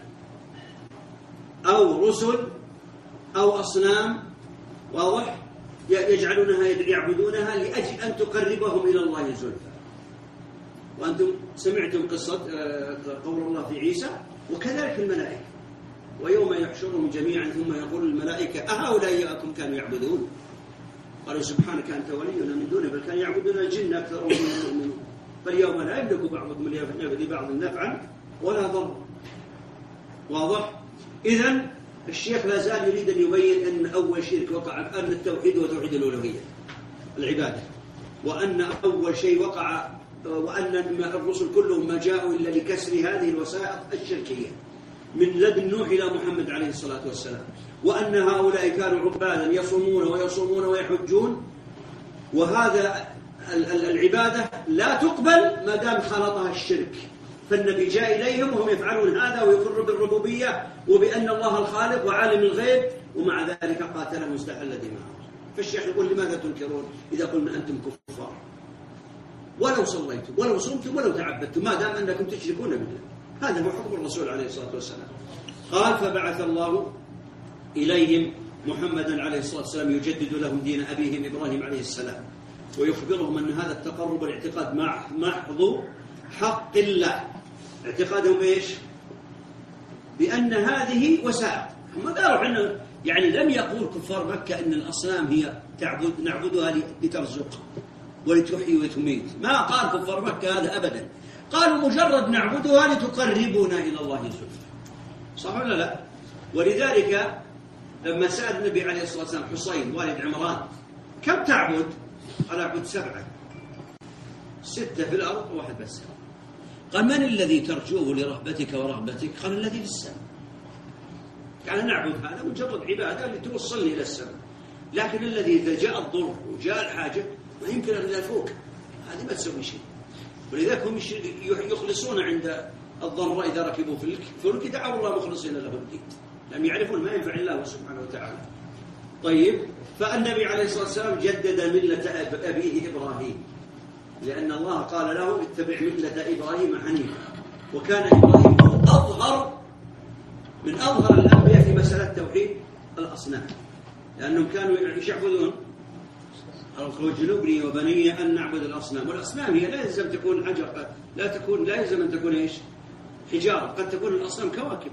أو رسل أو أصنام واضح يجعلونها يعبدونها لأجل أن تقربهم إلى الله زلفى. وأنتم سمعتم قصة قول الله في عيسى وكذلك الملائكة ويوم يحشرهم جميعا ثم يقول الملائكة أهؤلاء إياكم كانوا يعبدون قالوا سبحانك أنت ولينا من دونه بل كانوا يعبدون الجن أكثر من يؤمنون فاليوم لا يملك بعضكم لبعض نفعا ولا ضر. واضح؟ إذن الشيخ لا زال يريد أن يبين أن أول شرك وقع أن التوحيد وتوحيد الألوهية العبادة وأن أول شيء وقع وأن الرسل كلهم ما جاءوا إلا لكسر هذه الوسائط الشركية من لدن نوح إلى محمد عليه الصلاة والسلام وأن هؤلاء كانوا عبادا يصومون ويصومون ويحجون وهذا العبادة لا تقبل ما دام خلطها الشرك. فالنبي جاء إليهم وهم يفعلون هذا ويقروا بالربوبية وبأن الله الخالق وعالم الغيب ومع ذلك قاتلهم واستحل دماءهم. فالشيخ يقول لماذا تنكرون إذا قلنا أنتم كفار ولو صليتم ولو صمتم ولو تعبدتم ما دام أنكم تشركون بالله. هذا هو حكم الرسول عليه الصلاة والسلام. قال فبعث الله إليهم محمدا عليه الصلاة والسلام يجدد لهم دين أبيهم إبراهيم عليه السلام ويخبرهم أن هذا التقرب والاعتقاد محض حق الله. اعتقادهم إيش؟ بأن هذه وسائط. ما قالوا عنه يعني لم يقول كفار مكة أن الأصنام هي تعبد نعبدها لترزق ولتحيي وتميت. ما قال كفار مكة هذا أبدا. قالوا مجرد نعبدها لتقربنا إلى الله زلفى. صح ولا لا؟ ولذلك لما سأل النبي عليه الصلاة والسلام حسين والد عمران كم تعبد؟ قال أعبد سبعة ستة في الأرض وواحد بس. قال من الذي ترجوه لرهبتك ورهبتك؟ قال الذي في السماء. يعني نعبد هذا مجرد عبادة لتوصلني إلى السماء لكن الذي إذا جاء الضر وجاء الحاجة ما يمكن أن يفوق هذه ما تسوي شيء. ولذلك هم يخلصون عند الضر إذا ركبوا في الفلك دعوا الله مخلصين له الدين لم يعرفون ما ينفع الله سبحانه وتعالى. طيب فالنبي عليه الصلاة والسلام جدد ملة أبيه إبراهيم لأن الله قال له اتبع ملة إبراهيم حنيفا وكان إبراهيم أظهر من أظهر الأنبياء في مسألة توحيد الأصنام لأنهم كانوا يعبدون وجنوبني وبني أن نعبد الأصنام والأصنام هي لا يلزم تكون حجر لا تكون لا يلزم أن تكون إيش حجارة قد تكون الأصنام كواكب.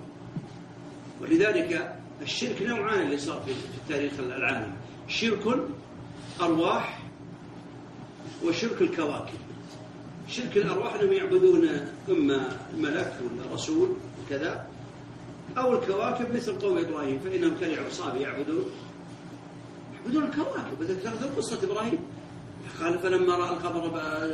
ولذلك الشرك نوعان اللي صار في التاريخ العالمي شرك أرواح وشرك الكواكب. شرك الأرواح أنهم يعبدون إما ملك ولا رسول وكذا أو الكواكب مثل قوم إبراهيم فإنهم كانوا عصابة يعبدون يعبدون الكواكب. وذكرت قصة إبراهيم قال فلما رأى القمر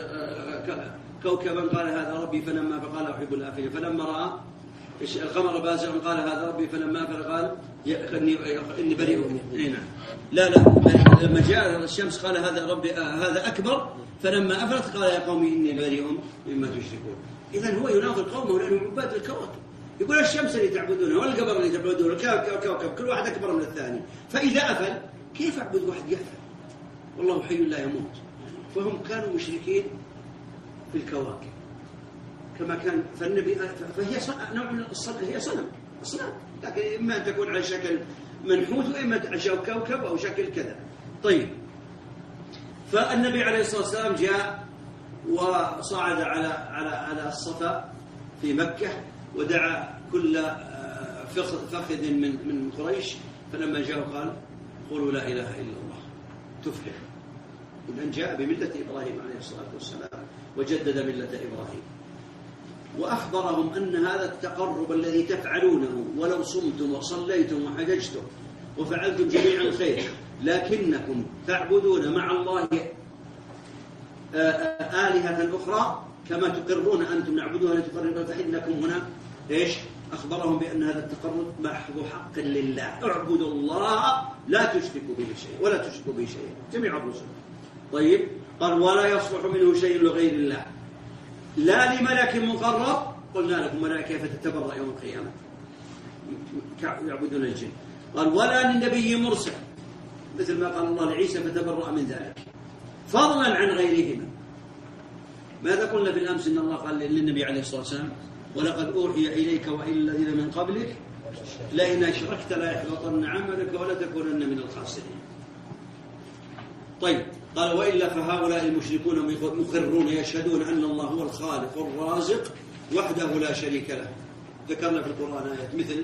كوكبا قال هذا ربي فلما فقال أحب الآفلين فلما رأى القمر بازغا قال هذا ربي فلما أفل قال إني بريء منه. لا لا لما جاء الشمس قال هذا ربي هذا أكبر فلما أفلت قال يا قومي إني بريء مما تشركون. إذن هو يناظر قومه لأنهم عباد الكواكب. يقول الشمس اللي تعبدونها والقمر اللي تعبدونه الكوكب كل واحد أكبر من الثاني فإذا أفل كيف أعبد واحد يفعل والله حي لا يموت. فهم كانوا مشركين في الكواكب كما كان فالنبي فهي نوع من الصنم هي صنم أصنام لكن إما أن تكون على شكل منحوت وإما على شكل كوكب أو شكل كذا. طيب فالنبي عليه الصلاة والسلام جاء وصعد على على على الصفا في مكة ودعا كل فخذ من من قريش، فلما جاءوا قال قولوا لا إله إلا الله تفلح. إذن جاء بملة إبراهيم عليه الصلاة والسلام وجدد ملة إبراهيم، وأخبرهم أن هذا التقرب الذي تفعلونه ولو صمتم وصليتم وحججتم وفعلتم جميع الخير لكنكم تعبدون مع الله آلهة أخرى كما تقرون أنتم نعبدها لتقربون، فإنكم هنا إيش؟ أخبرهم بأن هذا التقرب محض حق لله، اعبدوا الله لا تشركوا به شيء ولا تشركوا به شيء جميع الرسل. طيب قال ولا يصلح منه شيء لغير الله لا لملك مقرب، قلنا لكم ملائكة كيف تتبرأ يوم القيامة يعبدون الجن. قال ولا للنبي مرسل مثل ما قال الله لعيسى فتبرأ من ذلك، فضلا عن غيرهما. ماذا قلنا بالأمس إن الله قال للنبي عليه الصلاة والسلام ولقد أوحي إليك وإلى الذين من قبلك لئن أشركت لا يحبطن عملك ولا تكونن من الخاسرين. طيب قال وإلا فهؤلاء المشركون مقرون يشهدون أن الله هو الخالق الرازق وحده لا شريك له. ذكرنا في القرآن آيات مثل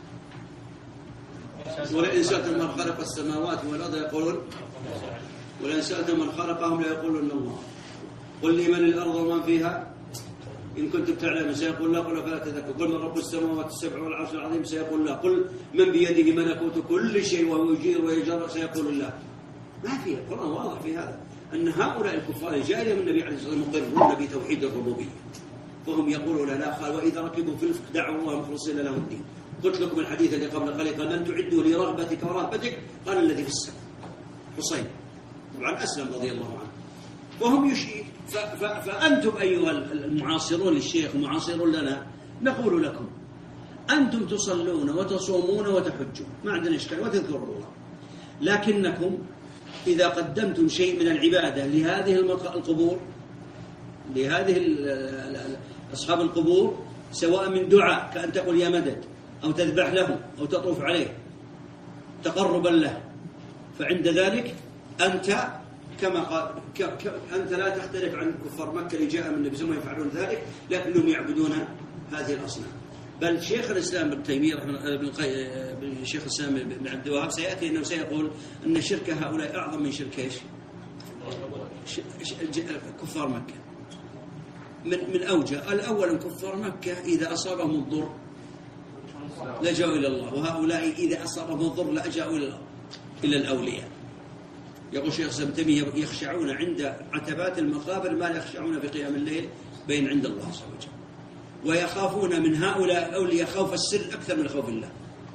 ولئن سألتم من خلق السماوات والأرض يقولون ولئن سألتم من خلقهم لا يقولون الله قل لمن الأرض ومن فيها إن كنتم تعلمون سيقول لا قل فلا تذكرون قل من رب السماوات السبع والعرش العظيم سيقول لا قل من بيده ملكوت كل شيء وهو يجير ويجر سيقول الله. ما في القرآن واضح في هذا أن هؤلاء الكفار جاء لهم النبي عليه الصلاة والسلام مقرون بتوحيد الربوبية، فهم يقولون لا قال وإذا ركبوا في الفلك دعوا الله مخلصين له الدين. قلت لكم الحديث اللي قبل قليل قال لن تعدوا لرغبتك ورهبتك قال الذي في السماء حسين طبعا أسلم رضي الله عنه. وهم يشير فأنتم أيها المعاصرون للشيخ ومعاصرون لنا نقول لكم أنتم تصلون وتصومون وتحجون ما عندنا إشكال وتذكروا الله، لكنكم إذا قدمتم شيء من العبادة لهذه القبور لهذه أصحاب القبور سواء من دعاء كأن تقول يا مدد أو تذبح له أو تطوف عليه تقربا له، فعند ذلك أنت كما قال ك... ك... أنت لا تختلف عن كفار مكة اللي جاء من النبي صلى الله عليه وسلم يفعلون ذلك لكنهم يعبدون هذه الأصنام. بل شيخ الإسلام ابن تيمية بن شيخ الإسلام بن عبد الوهاب سيأتي أنه سيقول أن شرك هؤلاء أعظم من شرك إيش؟ ش... ش... كفار مكة من من أوجه. الأول كفار مكة إذا أصابهم الضر لجأوا إلى الله، وهؤلاء إذا أصابهم الضر لجأوا إلى إلى الأولياء. يقول شيخ ابن تيمية يخشعون عند عتبات المقابر ما لا يخشعون في قيام الليل بين عند الله عز وجل، ويخافون من هؤلاء الأولياء خوف السر أكثر من خوف الله.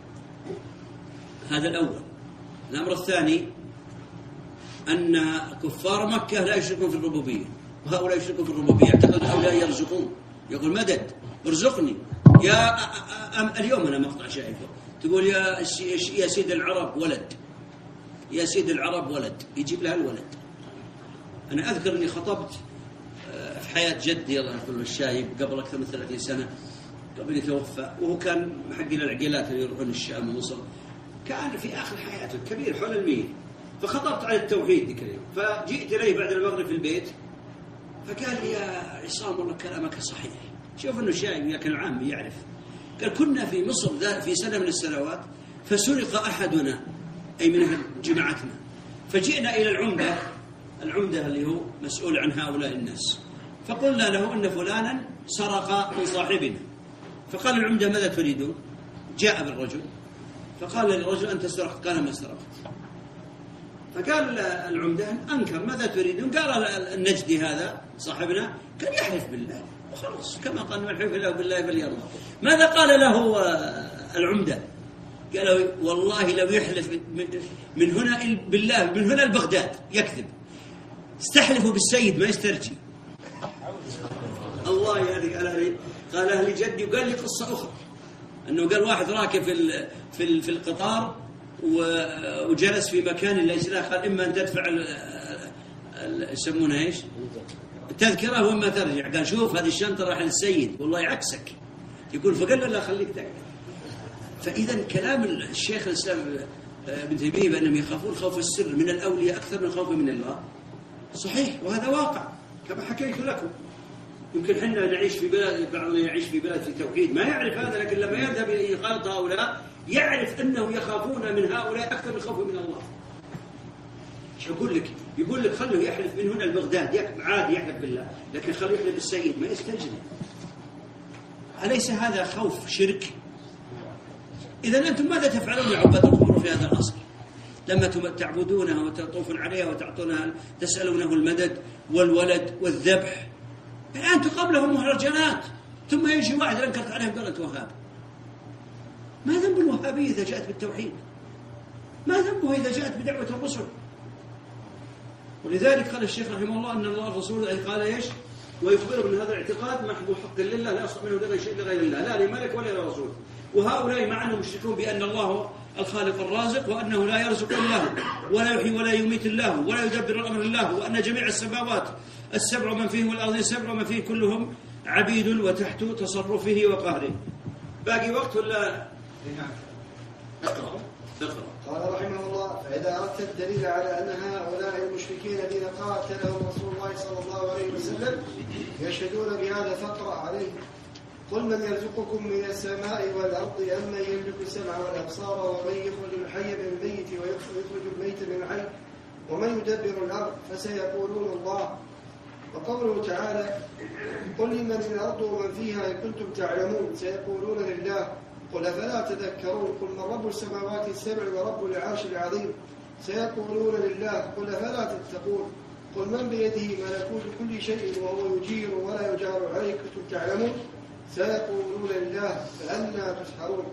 هذا الأول. الأمر الثاني أن كفار مكة لا يشركون في الربوبية، وهؤلاء يشركون في الربوبية يعتقد هؤلاء يرزقون، يقول مدد ارزقني يا أم اليوم أنا مقطع شايفه تقول يا يا سيد العرب ولد يا سيد العرب ولد يجيب لها الولد. أنا أذكر أني خطبت في حياة جدي الله يرحمه الشايب قبل أكثر من ثلاثين سنة قبل يتوفى، وهو كان محق العقيلات اللي يروحون الشام ومصر، كان في آخر حياته كبير حول المية، فخطبت على التوحيد ذيك اليوم، فجئت إليه بعد المغرب في البيت فقال لي يا عصام والله كلامك صحيح. شوف أنه شايب لكن العام يعرف. قال كنا في مصر في سنة من السنوات فسرق أحدنا أي من جماعتنا، فجئنا إلى العمدة العمدة اللي هو مسؤول عن هؤلاء الناس، فقلنا له أن فلانا سرق من صاحبنا. فقال العمدة ماذا تريدون؟ جاء بالرجل فقال للرجل أنت سرقت؟ قال ما سرقت. فقال العمدة أنكر ماذا تريدون؟ قال النجدي هذا صاحبنا كان يحلف بالله وخلص كما قال من حلف الله بالله فليرضى. ماذا قال له العمدة؟ قال والله لو يحلف من هنا بالله من هنا لبغداد يكذب، استحلفوا بالسيد ما يسترجي. الله هذه قال لي قال أهل جدي. وقال لي قصة أخرى أنه قال واحد راكب في في في القطار وجلس في مكان ليس له، قال إما أن تدفع يسمونها إيش التذكرة وإما ترجع. قال شوف هذه الشنطة راح للسيد والله يعكسك. يقول فقال له لا خليك تقعد. فإذا كلام الشيخ الإسلام ابن تيمية بأنهم يخافون خوف السر من الأولياء أكثر من خوف من الله صحيح، وهذا واقع. كما حكيت لكم. يمكن حنا نعيش في بلاد، بعضنا يعيش في بلاد في توحيد ما يعرف هذا، لكن لما يذهب إلى خالط هؤلاء يعرف أنه يخافون من هؤلاء أكثر من خوفهم من الله. شو يقول لك؟ يقول لك خلوه يحلف من هنا لبغداد، عادي يحلف بالله، لكن خلوه يحلف بالسيد ما يستجنب. أليس هذا خوف شرك؟ إذا أنتم ماذا تفعلون يا عباد القبور في هذا العصر؟ لما تعبدونها وتطوفون عليها وتعطونها تسألونه المدد والولد والذبح. أنتم قبلهم مهرجانات، ثم يجي واحد أنكرت عليهم قالت وهاب. ما ذنب الوهابية إذا جاءت بالتوحيد؟ ما ذنبها إذا جاءت بدعوة الرسل؟ ولذلك قال الشيخ رحمه الله أن الله الرسول قال إيش؟ ويخبر من هذا الاعتقاد محبو حق لله لا يصح منه دغ شيء لغير الله، لا لملك ولا لرسول. وهؤلاء مع أنهم مشركون بأن الله الخالق الرازق، وأنه لا يرزق إلا هو، ولا يحيي ولا يميت إلا هو، ولا يدبر الأمر إلا هو، وأن جميع السماوات السبع ومن فيه والأرض السبع ومن فيه كلهم عبيد وتحت تصرفه وقهره. باقي وقت ولا؟ اقرأ. اقرأ. قال رحمه الله: فإذا أردت الدليل على أن هؤلاء المشركين الذين قاتلهم رسول الله صلى الله عليه وسلم يشهدون بهذا فاقرأ عليه: قل من يرزقكم من السماء والأرض أم من يملك السمع والأبصار ومن يخرج الحي من الميت ويخرج الميت من الحي ومن يدبر الأرض فسيقولون الله. وقوله تعالى: قل لمن الأرض ومن فيها إن كنتم تعلمون سيقولون لله. قل أفلا تذكرون؟ قل من رب السماوات السبع ورب العرش العظيم سيقولون لله. قل أفلا تتقون؟ قل من بيده ملكوت كل شيء وهو يجير ولا يجار عليه كنتم تعلمون سيقولون لله فأنى تسحرون.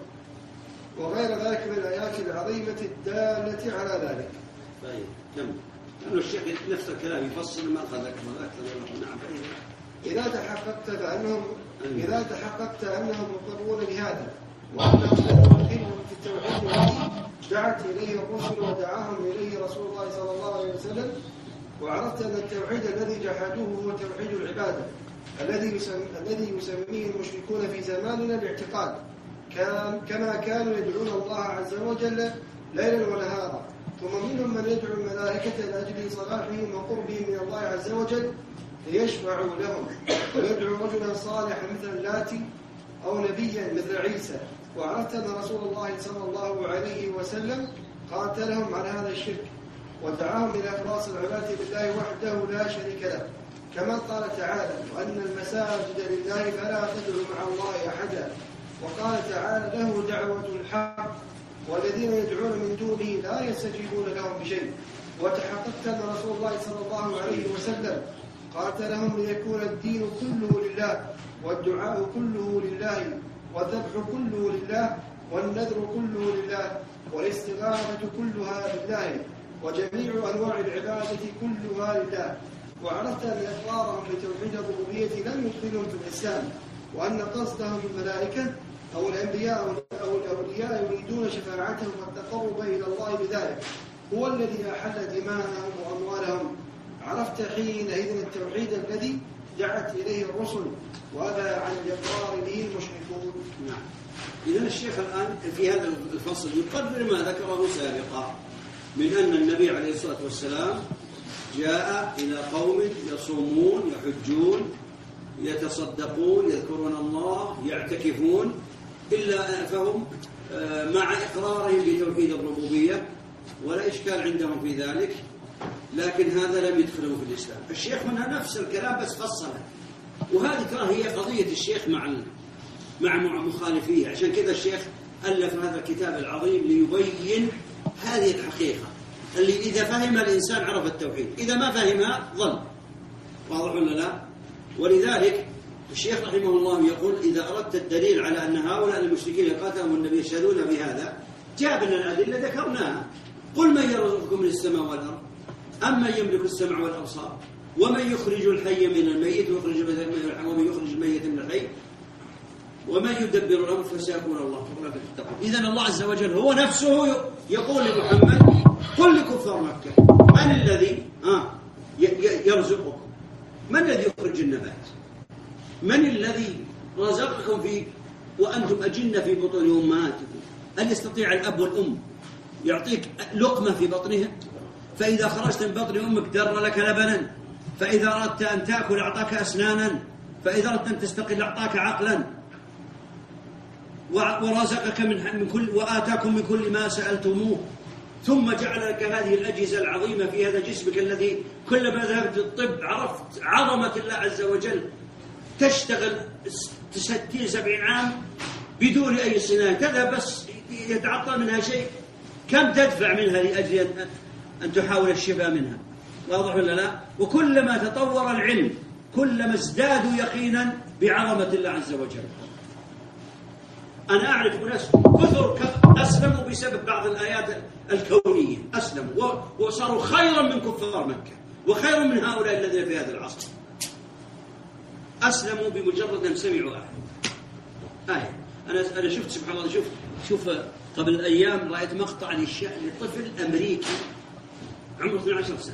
وغير ذلك من الآيات العظيمة الدالة على ذلك. طيب كم؟ لأنه الشيخ نفس الكلام يفصل ما أخذ أكثر أكثر. نعم. إذا تحققت فأنهم إذا تحققت أنهم مقرون بهذا وأنهم مدخلهم في التوحيد الذي دعت إليه الرسل ودعاهم إليه رسول الله صلى الله عليه وسلم، وعرفت أن التوحيد الذي جحدوه هو توحيد العبادة الذي الذي يسميه المشركون في زماننا الاعتقاد، كان كما كانوا يدعون الله عز وجل ليلا ونهارا. ثم منهم من يدعو الملائكة لأجل صلاحهم وقربهم من الله عز وجل ليشفعوا لهم، ويدعو رجلا صالحا مثل اللاتي أو نبيا مثل عيسى. وعرفت أن رسول الله صلى الله عليه وسلم قاتلهم على هذا الشرك ودعاهم إلى إخلاص العبادة بالله وحده لا شريك له، كما قال تعالى: وأن المساجد لله فلا تدعوا مع الله أحدا. وقال تعالى: له دعوة الحق والذين يدعون من دونه لا يستجيبون لهم بشيء. وتحققت أن رسول الله صلى الله عليه وسلم قاتلهم ليكون الدين كله لله، والدعاء كله لله، والذبح كله لله، والنذر كله لله، والاستغاثة كلها لله، وجميع أنواع العبادة كلها لله. وعرفت أن إقرارهم بتوحيد الربوبية لم يدخلهم في الإسلام، وأن قصدهم الملائكة أو الأنبياء أو الأولياء يريدون شفاعتهم والتقرب إلى الله بذلك هو الذي أحل دماءهم وأموالهم. عرفت حينئذ التوحيد الذي دعت إليه الرسل وأبى عن الإقرار به المشركون. نعم. إذن الشيخ الآن في هذا الفصل يقرر ما ذكره سابقا من أن النبي عليه الصلاة والسلام جاء إلى قوم يصومون يحجون يتصدقون يذكرون الله يعتكفون، إلا فهم مع إقرارهم بتوحيد الربوبية ولا إشكال عندهم في ذلك، لكن هذا لم يدخلهم في الإسلام. الشيخ منها نفس الكلام بس فصله، وهذه ترى هي قضية الشيخ مع مع مخالفيه. عشان كذا الشيخ ألف هذا الكتاب العظيم ليبين هذه الحقيقة اللي إذا فهم الإنسان عرف التوحيد، إذا ما فهمها ضل. واضح ولا لا؟ ولذلك الشيخ رحمه الله يقول: إذا أردت الدليل على أن هؤلاء المشركين قاتلهم النبي يشهدون بهذا جاب لنا الأدلة ذكرناها. قل من يرزقكم من السماء والأرض أم من يملك السمع والأبصار ومن يخرج الحي من الميت ويخرج ومن يخرج الميت من الحي ومن يدبر الأمر فسيكون الله. إذن الله عز وجل هو نفسه يقول لمحمد: قل لكفار مكة من الذي آه يرزقكم، من الذي يخرج النبات، من الذي رزقكم في وأنتم أجنة في بطون أمهاتكم. هل يستطيع الأب والأم يعطيك لقمة في بطنها؟ فإذا خرجت من بطن أمك در لك لبنا، فإذا أردت أن تأكل أعطاك أسنانا، فإذا أردت أن تستقل أعطاك عقلا، ورزقك من كل وآتاكم من كل ما سألتموه، ثم جعل لك هذه الأجهزة العظيمة في هذا جسمك الذي كلما ذهبت الطب عرفت عظمة الله عز وجل، تشتغل ستين سبعين عام بدون أي صناعة، تذهب بس يتعطل منها شيء، كم تدفع منها لأجل أن تحاول الشفاء منها؟ واضح ولا لا؟ وكلما تطور العلم كلما ازدادوا يقينا بعظمة الله عز وجل. أنا أعرف ناس كثر أسلموا بسبب بعض الآيات الكونية، أسلموا وصاروا خيرا من كفار مكة وخيرا من هؤلاء الذين في هذا العصر، أسلموا بمجرد أن سمعوا آية. آية أنا أنا شفت سبحان الله، شوف شوف قبل أيام رأيت مقطع لطفل أمريكي عمره اثنتي عشرة سنة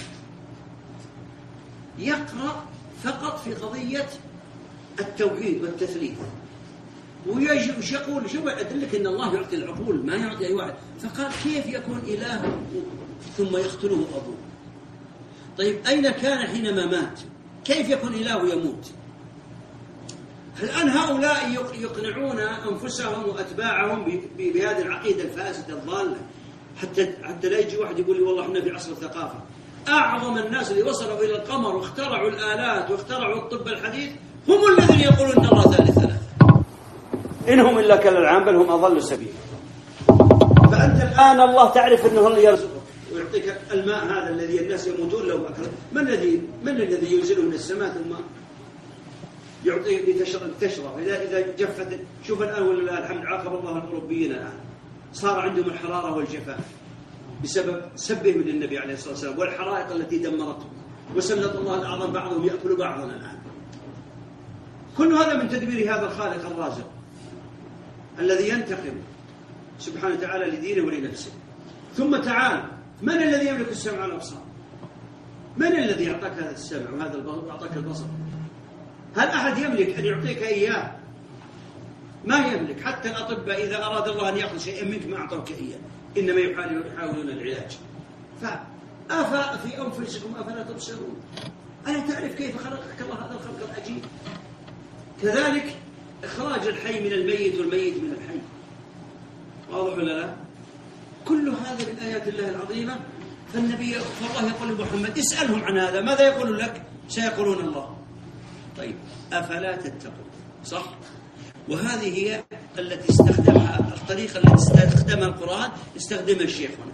يقرأ فقط في قضية التوحيد والتثليث، ويجي وش يقول؟ شوف أدلك أن الله يعطي العقول ما يعطي أي واحد. فقال كيف يكون إله ثم يقتله أبوه؟ طيب أين كان حينما مات؟ كيف يكون إله يموت؟ الآن هؤلاء يقنعون أنفسهم وأتباعهم بهذه العقيدة الفاسدة الضالة، حتى حتى لا يجي واحد يقول لي والله احنا في عصر الثقافة. أعظم الناس اللي وصلوا إلى القمر واخترعوا الآلات واخترعوا الطب الحديث هم الذين يقولون أن الله ثالث ثلاثة، إنهم إلا كالأنعام بل هم أضل سبيلا. فأنت الآن الله تعرف أنه الله يرزقك ويعطيك الماء هذا الذي الناس يموتون لو أكله، من الذي من الذي ينزله من السماء ثم يعطيه لتشرب تشرب إذا إذا جفت؟ شوف الآن ولله الحمد عاقب الله الأوروبيين الآن، صار عندهم الحرارة والجفاف بسبب سبهم للنبي عليه الصلاة والسلام والحرائق التي دمرتهم، وسلط الله الأعظم بعضهم يأكل بعضا الآن. كل هذا من تدبير هذا الخالق الرازق الذي ينتقم سبحانه وتعالى لدينه ولنفسه. ثم تعال، من الذي يملك السمع والأبصار؟ من الذي أعطاك هذا السمع وهذا البصر وأعطاك البصر؟ هل أحد يملك أن يعطيك إياه؟ ما يملك. حتى الأطباء إذا أراد الله أن يأخذ شيئا منك ما أعطوك إياه، إنما يحاولون العلاج. فأفا في أنفسكم أفلا تبصرون؟ ألا تعرف كيف خلقك الله هذا الخلق العجيب؟ كذلك إخراج الحي من الميت والميت من الحي، واضح ولا لا؟ كل هذا من آيات الله العظيمة. فالنبي فالله يقول لمحمد اسألهم عن هذا، ماذا يقولون لك؟ سيقولون الله. طيب أفلا تتقون؟ صح؟ وهذه هي التي استخدمها، الطريقة التي استخدمها القرآن استخدمها الشيخ هنا.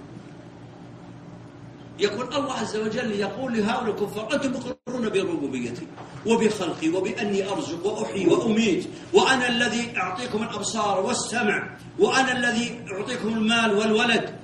يقول الله عز وجل يقول لهؤلاء الكفار أنتم مقرون بربوبيتي وبخلقي وبأني أرزق وأحيي وأميت، وأنا الذي أعطيكم الأبصار والسمع، وأنا الذي أعطيكم المال والولد.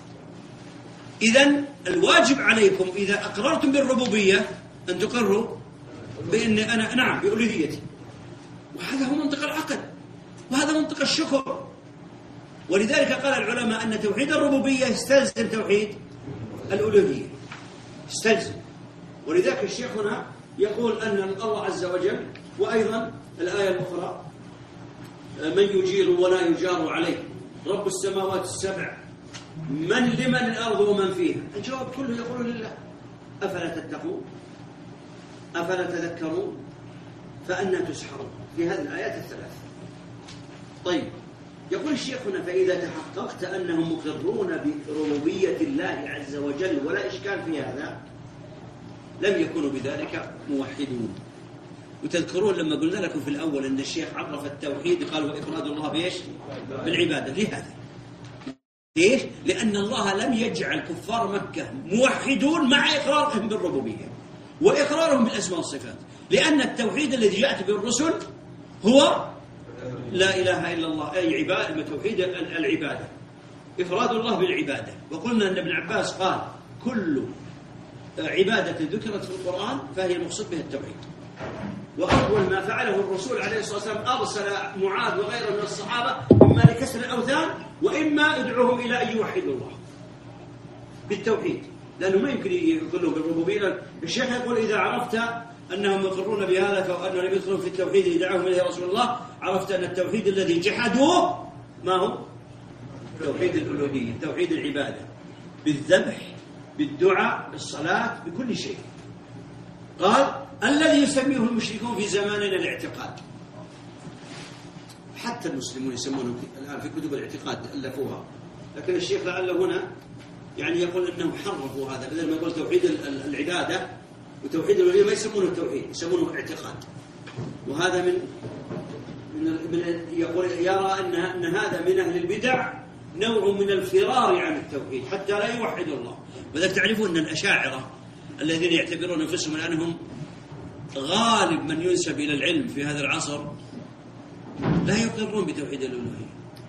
إذن الواجب عليكم إذا أقررتم بالربوبية أن تقروا بأن أنا نعم بألوهيتي، وهذا هو منطق العقل وهذا منطق الشكر. ولذلك قال العلماء أن توحيد الربوبية يستلزم توحيد الألوهية، يستلزم. ولذلك الشيخ هنا يقول أن الله عز وجل، وأيضا الآية الأخرى من يجير ولا يجار عليه، رب السماوات السبع، من لمن الأرض ومن فيها. الجواب كله يقول لله. أفلا تتقون؟ أفلا تذكرون؟ فأنا تسحرون في هذه الآيات الثلاث. طيب يقول الشيخ هنا فإذا تحققت أنهم مقرون بربوبية الله عز وجل ولا إشكال في هذا، لم يكونوا بذلك موحدون. وتذكرون لما قلنا لكم في الأول أن الشيخ عرف التوحيد قال وإفراد الله بإيش؟ بالعبادة. لهذا ليش؟ لأن الله لم يجعل كفار مكة موحدون مع إقرارهم بالربوبية وإقرارهم بالأسماء والصفات، لأن التوحيد الذي جاءت به الرسل هو لا إله إلا الله، أي عبادة، توحيد العبادة، إفراد الله بالعبادة. وقلنا أن ابن عباس قال كل عبادة ذكرت في القرآن فهي المقصود بها التوحيد. وأول ما فعله الرسول عليه الصلاة والسلام أرسل معاذ وغيره من الصحابة إما لكسر الأوثان وإما يدعوهم إلى أن يوحدوا الله بالتوحيد، لأنه ما يمكن يقولوا بالربوبية. الشيخ يقول إذا عرفت أنهم يقرون بهذا فأنه لم يدخلون في التوحيد اللي دعاهم إليه رسول الله، عرفت أن التوحيد الذي جحدوه ما هو؟ توحيد الألوهية، توحيد العبادة، بالذبح، بالدعاء، بالصلاة، بكل شيء. قال الذي يسميه المشركون في زماننا الاعتقاد. حتى المسلمون يسمونه الآن في كتب الاعتقاد ألفوها، لكن الشيخ لعله هنا يعني يقول أنهم حرفوا هذا، بدل ما يقول توحيد العبادة وتوحيد الألوهية ما يسمونه التوحيد، يسمونه اعتقاد. وهذا من من, من يقول يرى أن أن هذا من أهل البدع نوع من الفرار عن التوحيد حتى لا يوحد الله. وذلك تعرفون أن الأشاعرة الذين يعتبرون أنفسهم أنهم غالب من ينسب إلى العلم في هذا العصر لا يقرون بتوحيد الألوهية.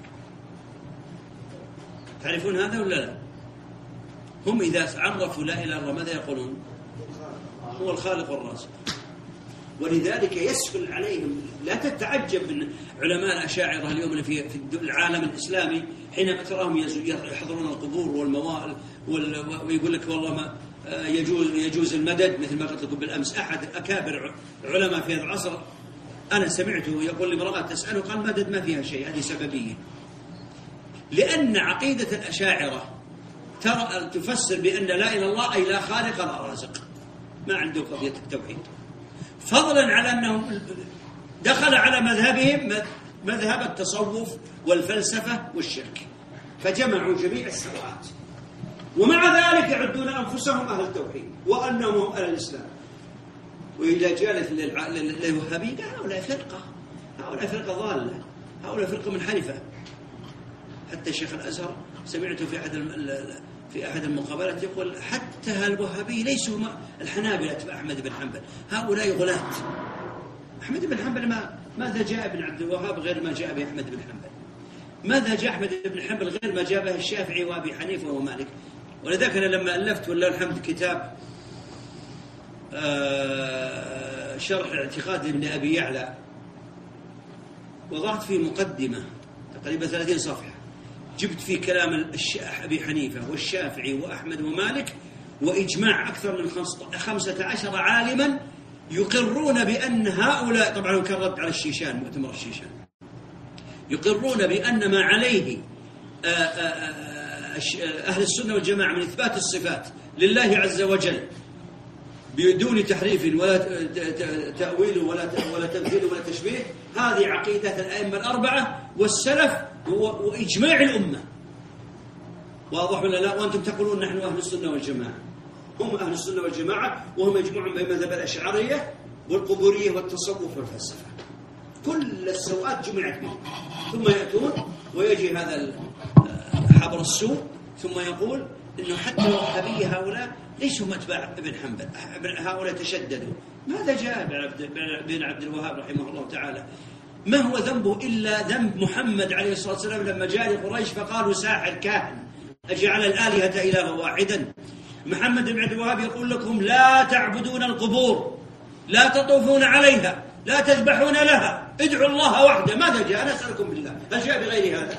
تعرفون هذا ولا لا؟ هم إذا عرفوا لا إله إلا الله ماذا يقولون؟ هو الخالق الرازق. ولذلك يسهل عليهم. لا تتعجب من علماء الأشاعرة اليوم في العالم الإسلامي حينما تراهم يحضرون القبور والموال ويقول لك والله ما يجوز يجوز المدد، مثل ما قلت لكم بالأمس أحد أكابر علماء في هذا العصر أنا سمعته يقول لامرأة تسأله قال مدد ما فيها شيء، هذه سببية. لأن عقيدة الأشاعرة ترى تفسر بأن لا إله إلا الله أي لا خالق لا رازق، ما عنده قضية التوحيد، فضلا على أنه دخل على مذهبهم مذهب التصوف والفلسفة والشرك، فجمعوا جميع السوءات، ومع ذلك يعدون أنفسهم أهل التوحيد وأنهم أهل الإسلام. وإذا جالت للوهابية قال هؤلاء فرقة، هؤلاء فرقة ضالة، هؤلاء فرقة منحرفة. حتى الشيخ الأزهر سمعته في أحد في أحد المقابلات يقول حتى الوهابية ليسوا الحنابلة تبع أحمد بن حنبل، هؤلاء غلاة. أحمد بن حنبل ما ماذا جاء ابن عبد الوهاب غير ما جاء به أحمد بن حنبل؟ ماذا جاء أحمد بن حنبل غير ما جاء به الشافعي وأبي حنيفة ومالك؟ ولذلك أنا لما ألفت ولله الحمد كتاب شرح اعتقاد ابن أبي يعلى وضعت فيه مقدمة تقريبا ثلاثين صفحة، جبت فيه كلام أبي حنيفة والشافعي وأحمد ومالك وإجماع أكثر من خمسة عشر عالما يقرون بأن هؤلاء، طبعا كان رد على الشيشان مؤتمر الشيشان، يقرون بأن ما عليه أهل السنة والجماعة من إثبات الصفات لله عز وجل بدون تحريف ولا تأويل ولا ولا تمثيل ولا تشبيه، هذه عقيدة الأئمة الأربعة والسلف وإجماع الأمة. واضح ولا لا؟ وأنتم تقولون نحن أهل السنة والجماعة. هم أهل السنة والجماعة وهم يجمعون بين مذهب الأشعرية والقبورية والتصوف والفلسفة، كل السوءات جمعت بهم. ثم يأتون ويجي هذا حبر السوء ثم يقول إنه حتى الوهابية هؤلاء ليسوا أتباع ابن حنبل، هؤلاء تشددوا. ماذا جاء بن عبد الوهاب رحمه الله تعالى؟ ما هو ذنبه إلا ذنب محمد عليه الصلاة والسلام لما جاء لقريش فقالوا ساحر كاهن أجعل الآلهة إلها واحدا. محمد بن عبد الوهاب يقول لكم لا تعبدون القبور، لا تطوفون عليها، لا تذبحون لها، ادعوا الله وحده. ماذا جاء؟ أنا أسألكم بالله هل جاء بغير هذا؟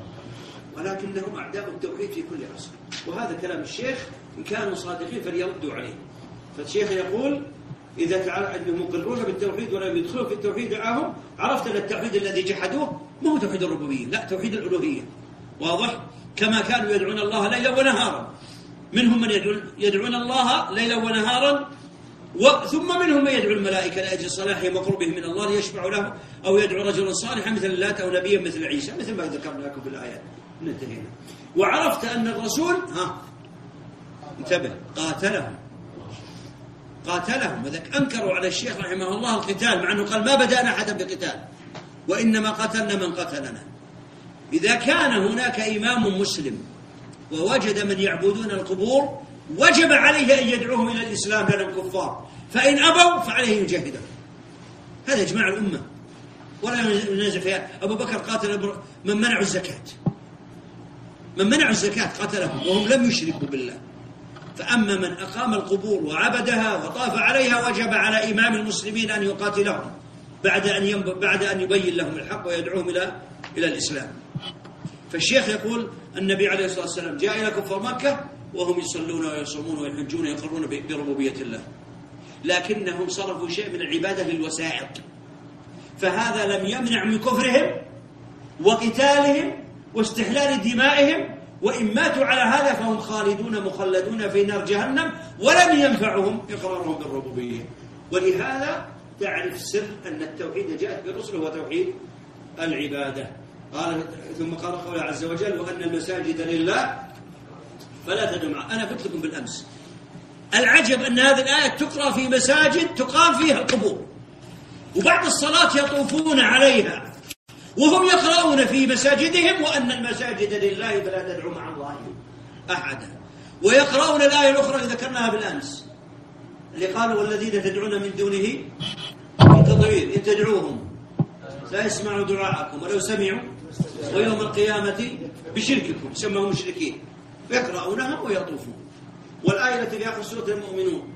ولكنهم أعداء التوحيد في كل عصر. وهذا كلام الشيخ إن كانوا صادقين فليردوا عليه. فالشيخ يقول إذا تعرف أنهم مقرون بالتوحيد ولم يدخلوا في التوحيد معهم عرفت أن التوحيد الذي جحدوه ما هو توحيد الربوبية، لا توحيد الألوهية. واضح؟ كما كانوا يدعون الله ليلا ونهارا، منهم من يدعون, يدعون الله ليلا ونهارا، ثم منهم من يدعو الملائكة لأجل صلاحهم وقربهم من الله ليشفعوا له، أو يدعو رجلا صالحا مثل اللات أو نبيا مثل عيسى، مثل ما ذكرنا لكم في الآيات. انتهينا. وعرفت أن الرسول ها انتبه قاتلهم قاتلهم وذلك أنكروا على الشيخ رحمه الله القتال، مع أنه قال ما بدأنا أحدا بقتال وإنما قتلنا من قتلنا. إذا كان هناك إمام مسلم ووجد من يعبدون القبور وجب عليه أن يدعوهم إلى الإسلام لأنهم كفار، فإن أبوا فعليه يجاهدهم. هذا إجماع الأمة ولا ينازع فيها. أبو بكر قاتل من منعوا الزكاة، من منعوا الزكاة قتلهم وهم لم يشركوا بالله. فأما من أقام القبور وعبدها وطاف عليها وجب على إمام المسلمين أن يقاتلهم بعد أن بعد أن يبين لهم الحق ويدعوهم إلى إلى الإسلام. فالشيخ يقول النبي عليه الصلاة والسلام جاء إلى كفار مكة وهم يصلون ويصومون ويحجون ويقرون بربوبية الله، لكنهم صرفوا شيء من العبادة للوسائط، فهذا لم يمنع من كفرهم وقتالهم واستحلال دمائهم وإن ماتوا على هذا فهم خالدون مخلدون في نار جهنم ولم ينفعهم إقرارهم بالربوبية. ولهذا تعرف سر أن التوحيد جاءت بالرسل هو توحيد العبادة. قال ثم قال قوله عز وجل وأن المساجد لله فلا تدعوا معه. أنا قلت لكم بالأمس العجب أن هذه الآية تقرأ في مساجد تقام فيها القبور، وبعد الصلاة يطوفون عليها وهم يقرؤون في مساجدهم وأن المساجد لله فلا تدعوا مع الله أحدا. ويقرؤون الآية الأخرى اللي ذكرناها بالأمس اللي قالوا والذين تدعون من دونه منتظرين إن تدعوهم لا يسمعوا دعاءكم ولو سمعوا ويوم القيامة بشرككم يسمون مشركين، فيقرؤونها ويطوفون. والآية التي في آخر سورة المؤمنون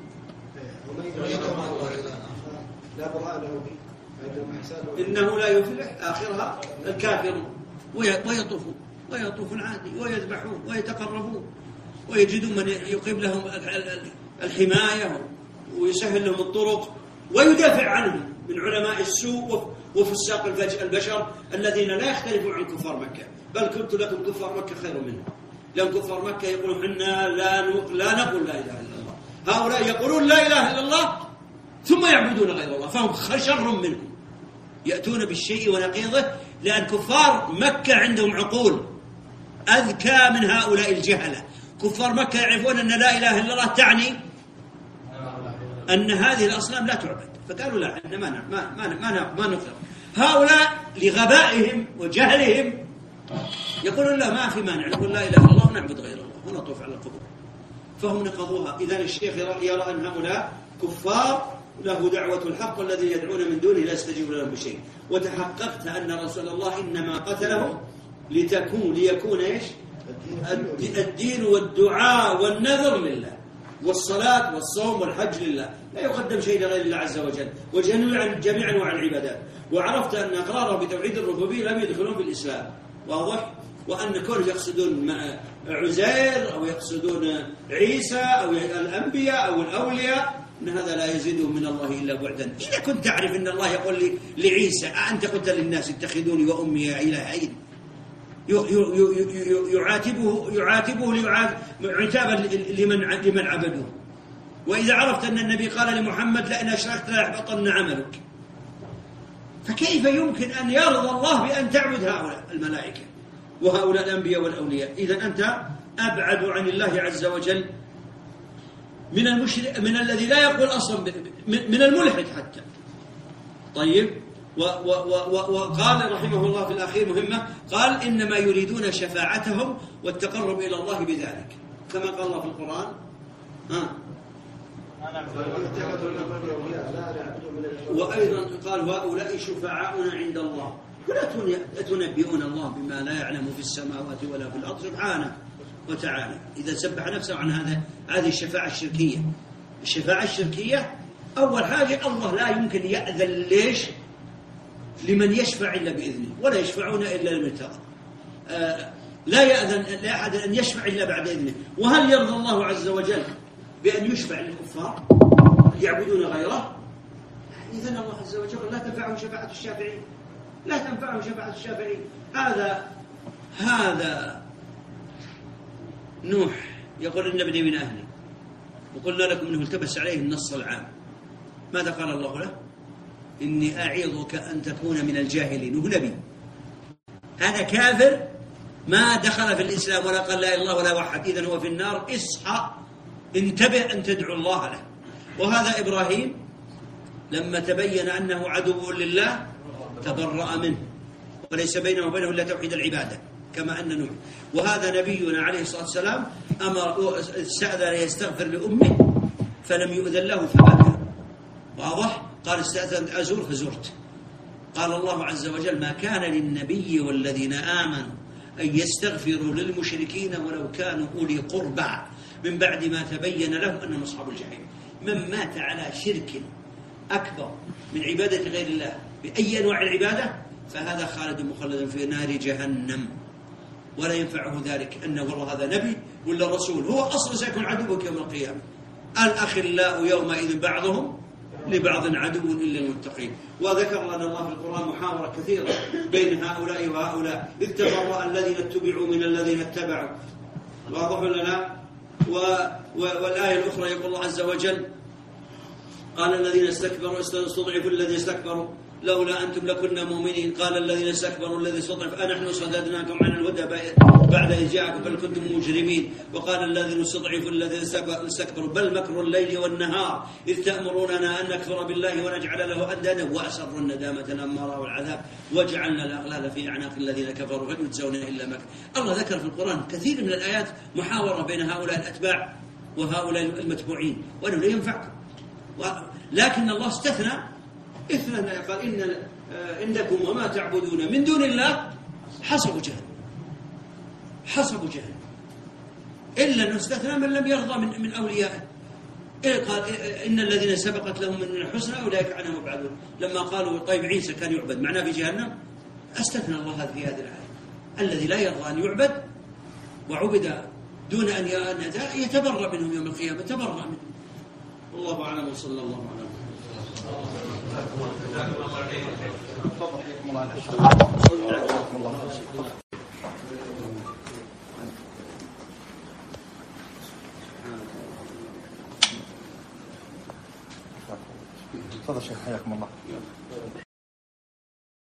إنه لا يفلح آخرها الكافرون ويطوفون ويطوفون عادي ويذبحون ويتقربون ويجدون من يقيم لهم الحماية ويسهل لهم الطرق ويدافع عنهم من علماء السوء وفساق البشر الذين لا يختلفون عن كفار مكة. بل قلت لكم كفار مكة خير منهم، لأن كفار مكة يقولون حنا لا لا نقول لا إله إلا الله، هؤلاء يقولون لا إله إلا الله ثم يعبدون غير الله، فهم شر منهم يأتون بالشيء ونقيضه. لأن كفار مكة عندهم عقول أذكى من هؤلاء الجهلة. كفار مكة يعرفون أن لا إله إلا الله تعني أن هذه الأصنام لا تعبد، فقالوا لا إحنا ما ما ما ما, ما نقدر. هؤلاء لغبائهم وجهلهم يقولون لا ما في مانع نقول لا إله إلا الله ونعبد غير الله ونطوف على القبور، فهم نقضوها. إذن الشيخ يرى أن هؤلاء كفار له دعوة الحق والذي يدعون من دونه لا يستجيب لهم بشيء. وتحققت أن رسول الله إنما قتله لتكون ليكون إيش الدين والدعاء والنذر لله والصلاة والصوم والحج لله، لا يقدم شيء لغير الله عز وجل وجميع أنواع العبادات. وعرفت أن أقرارهم بتوحيد الربوبية لم يدخلون في الإسلام، واضح؟ وأن كون يقصدون عزير أو يقصدون عيسى أو الأنبياء أو الأولياء إن هذا لا يزيدهم من الله إلا بعدا. إذا كنت تعرف أن الله يقول لعيسى أنت قلت للناس اتخذوني وأمي إلهين، يعاتبه يعاتبه عتابا لمن لمن عبدوه. وإذا عرفت أن النبي قال لمحمد لئن أشركت لا يحبطن عملك، فكيف يمكن أن يرضى الله بأن تعبد هؤلاء الملائكة وهؤلاء الأنبياء والأولياء؟ إذا أنت أبعد عن الله عز وجل من المشرك، من الذي لا يقول أصلا، من الملحد حتى. طيب، وقال رحمه الله في الأخير مهمة، قال إنما يريدون شفاعتهم والتقرب إلى الله بذلك، كما قال الله في القرآن. ها وأيضا قال وهؤلاء شفعاؤنا عند الله. ولا تنبئون الله بما لا يعلم في السماوات ولا في الأرض سبحانه وتعالى. إذا سبح نفسه عن هذا هذه الشفاعة الشركية. الشفاعة الشركية أول حاجة الله لا يمكن يأذن ليش لمن يشفع إلا بإذنه، ولا يشفعون إلا لمن ارتضى. آه لا يأذن لأحد أن يشفع إلا بعد إذنه. وهل يرضى الله عز وجل بأن يشفع للكفار يعبدون غيره؟ إذن الله عز وجل لا تنفعه شفاعة الشافعين، لا تنفعه شفاعة الشافعين. هذا هذا نوح يقول إن ابني من أهلي وقلنا لكم أنه التبس عليه النص العام. ماذا قال الله له؟ إني أعظك أن تكون من الجاهلين. وهو نبي، هذا كافر ما دخل في الإسلام ولا قال لا إله إلا الله ولا وحد، إذن هو في النار. اصحى انتبه أن تدعو الله له. وهذا إبراهيم لما تبين أنه عدو لله تبرأ منه، وليس بينه وبينه إلا توحيد العبادة كما أن نوح. وهذا نبينا عليه الصلاة والسلام أمر استأذن يستغفر لأمه فلم يؤذن له فبكى، واضح؟ قال استأذن أزور فزرت. قال الله عز وجل ما كان للنبي والذين آمنوا أن يستغفروا للمشركين ولو كانوا أولي قربى من بعد ما تبين لهم أنهم أصحاب الجحيم. من مات على شرك أكبر من عبادة غير الله بأي أنواع العبادة فهذا خالد مخلد في نار جهنم، ولا ينفعه ذلك أنه والله هذا نبي ولا رسول، هو أصلا سيكون عدوك يوم القيامة. الأخلاء يومئذ بعضهم لبعض عدو إلا المتقين. وذكر لنا الله في القرآن محاورة كثيرة بين هؤلاء وهؤلاء، إذ تبرأ الذين اتبعوا من الذين اتبعوا واضح ولا لا؟ والآية الأخرى يقول الله عز وجل قال الذين استكبروا استضعفوا الذين استكبروا لولا أنتم لكنا مؤمنين قال الذين استكبروا الذين استضعفوا أنحن صددناكم عن الهدى بعد إذ جاءكم بل كنتم مجرمين وقال الذين استضعفوا الذين استكبروا بل مكر الليل والنهار إذ تأمروننا أن نكفر بالله ونجعل له أندادا وأسروا الندامة لما رأوا العذاب وجعلنا الأغلال في أعناق الذين كفروا هل يجزون إلا مكر. الله ذكر في القرآن كثير من الآيات محاورة بين هؤلاء الأتباع وهؤلاء المتبوعين وأنه لا ينفعكم، لكن الله استثنى اثنى قال إن إنكم وما تعبدون من دون الله حصب جهنم حصب جهنم إلا أنه استثنى من لم يرضى من, من أوليائه. قال إن الذين سبقت لهم من الحسنى أولئك عنهم مبعدون. لما قالوا طيب عيسى كان يعبد معناه في جهنم استثنى الله في هذه الآية الذي لا يرضى أن يعبد وعبد دون أن يتبرأ منهم يوم القيامة تبرأ منهم. والله أعلم وصلى الله عليه وسلم. تفضل شيخ حياكم الله.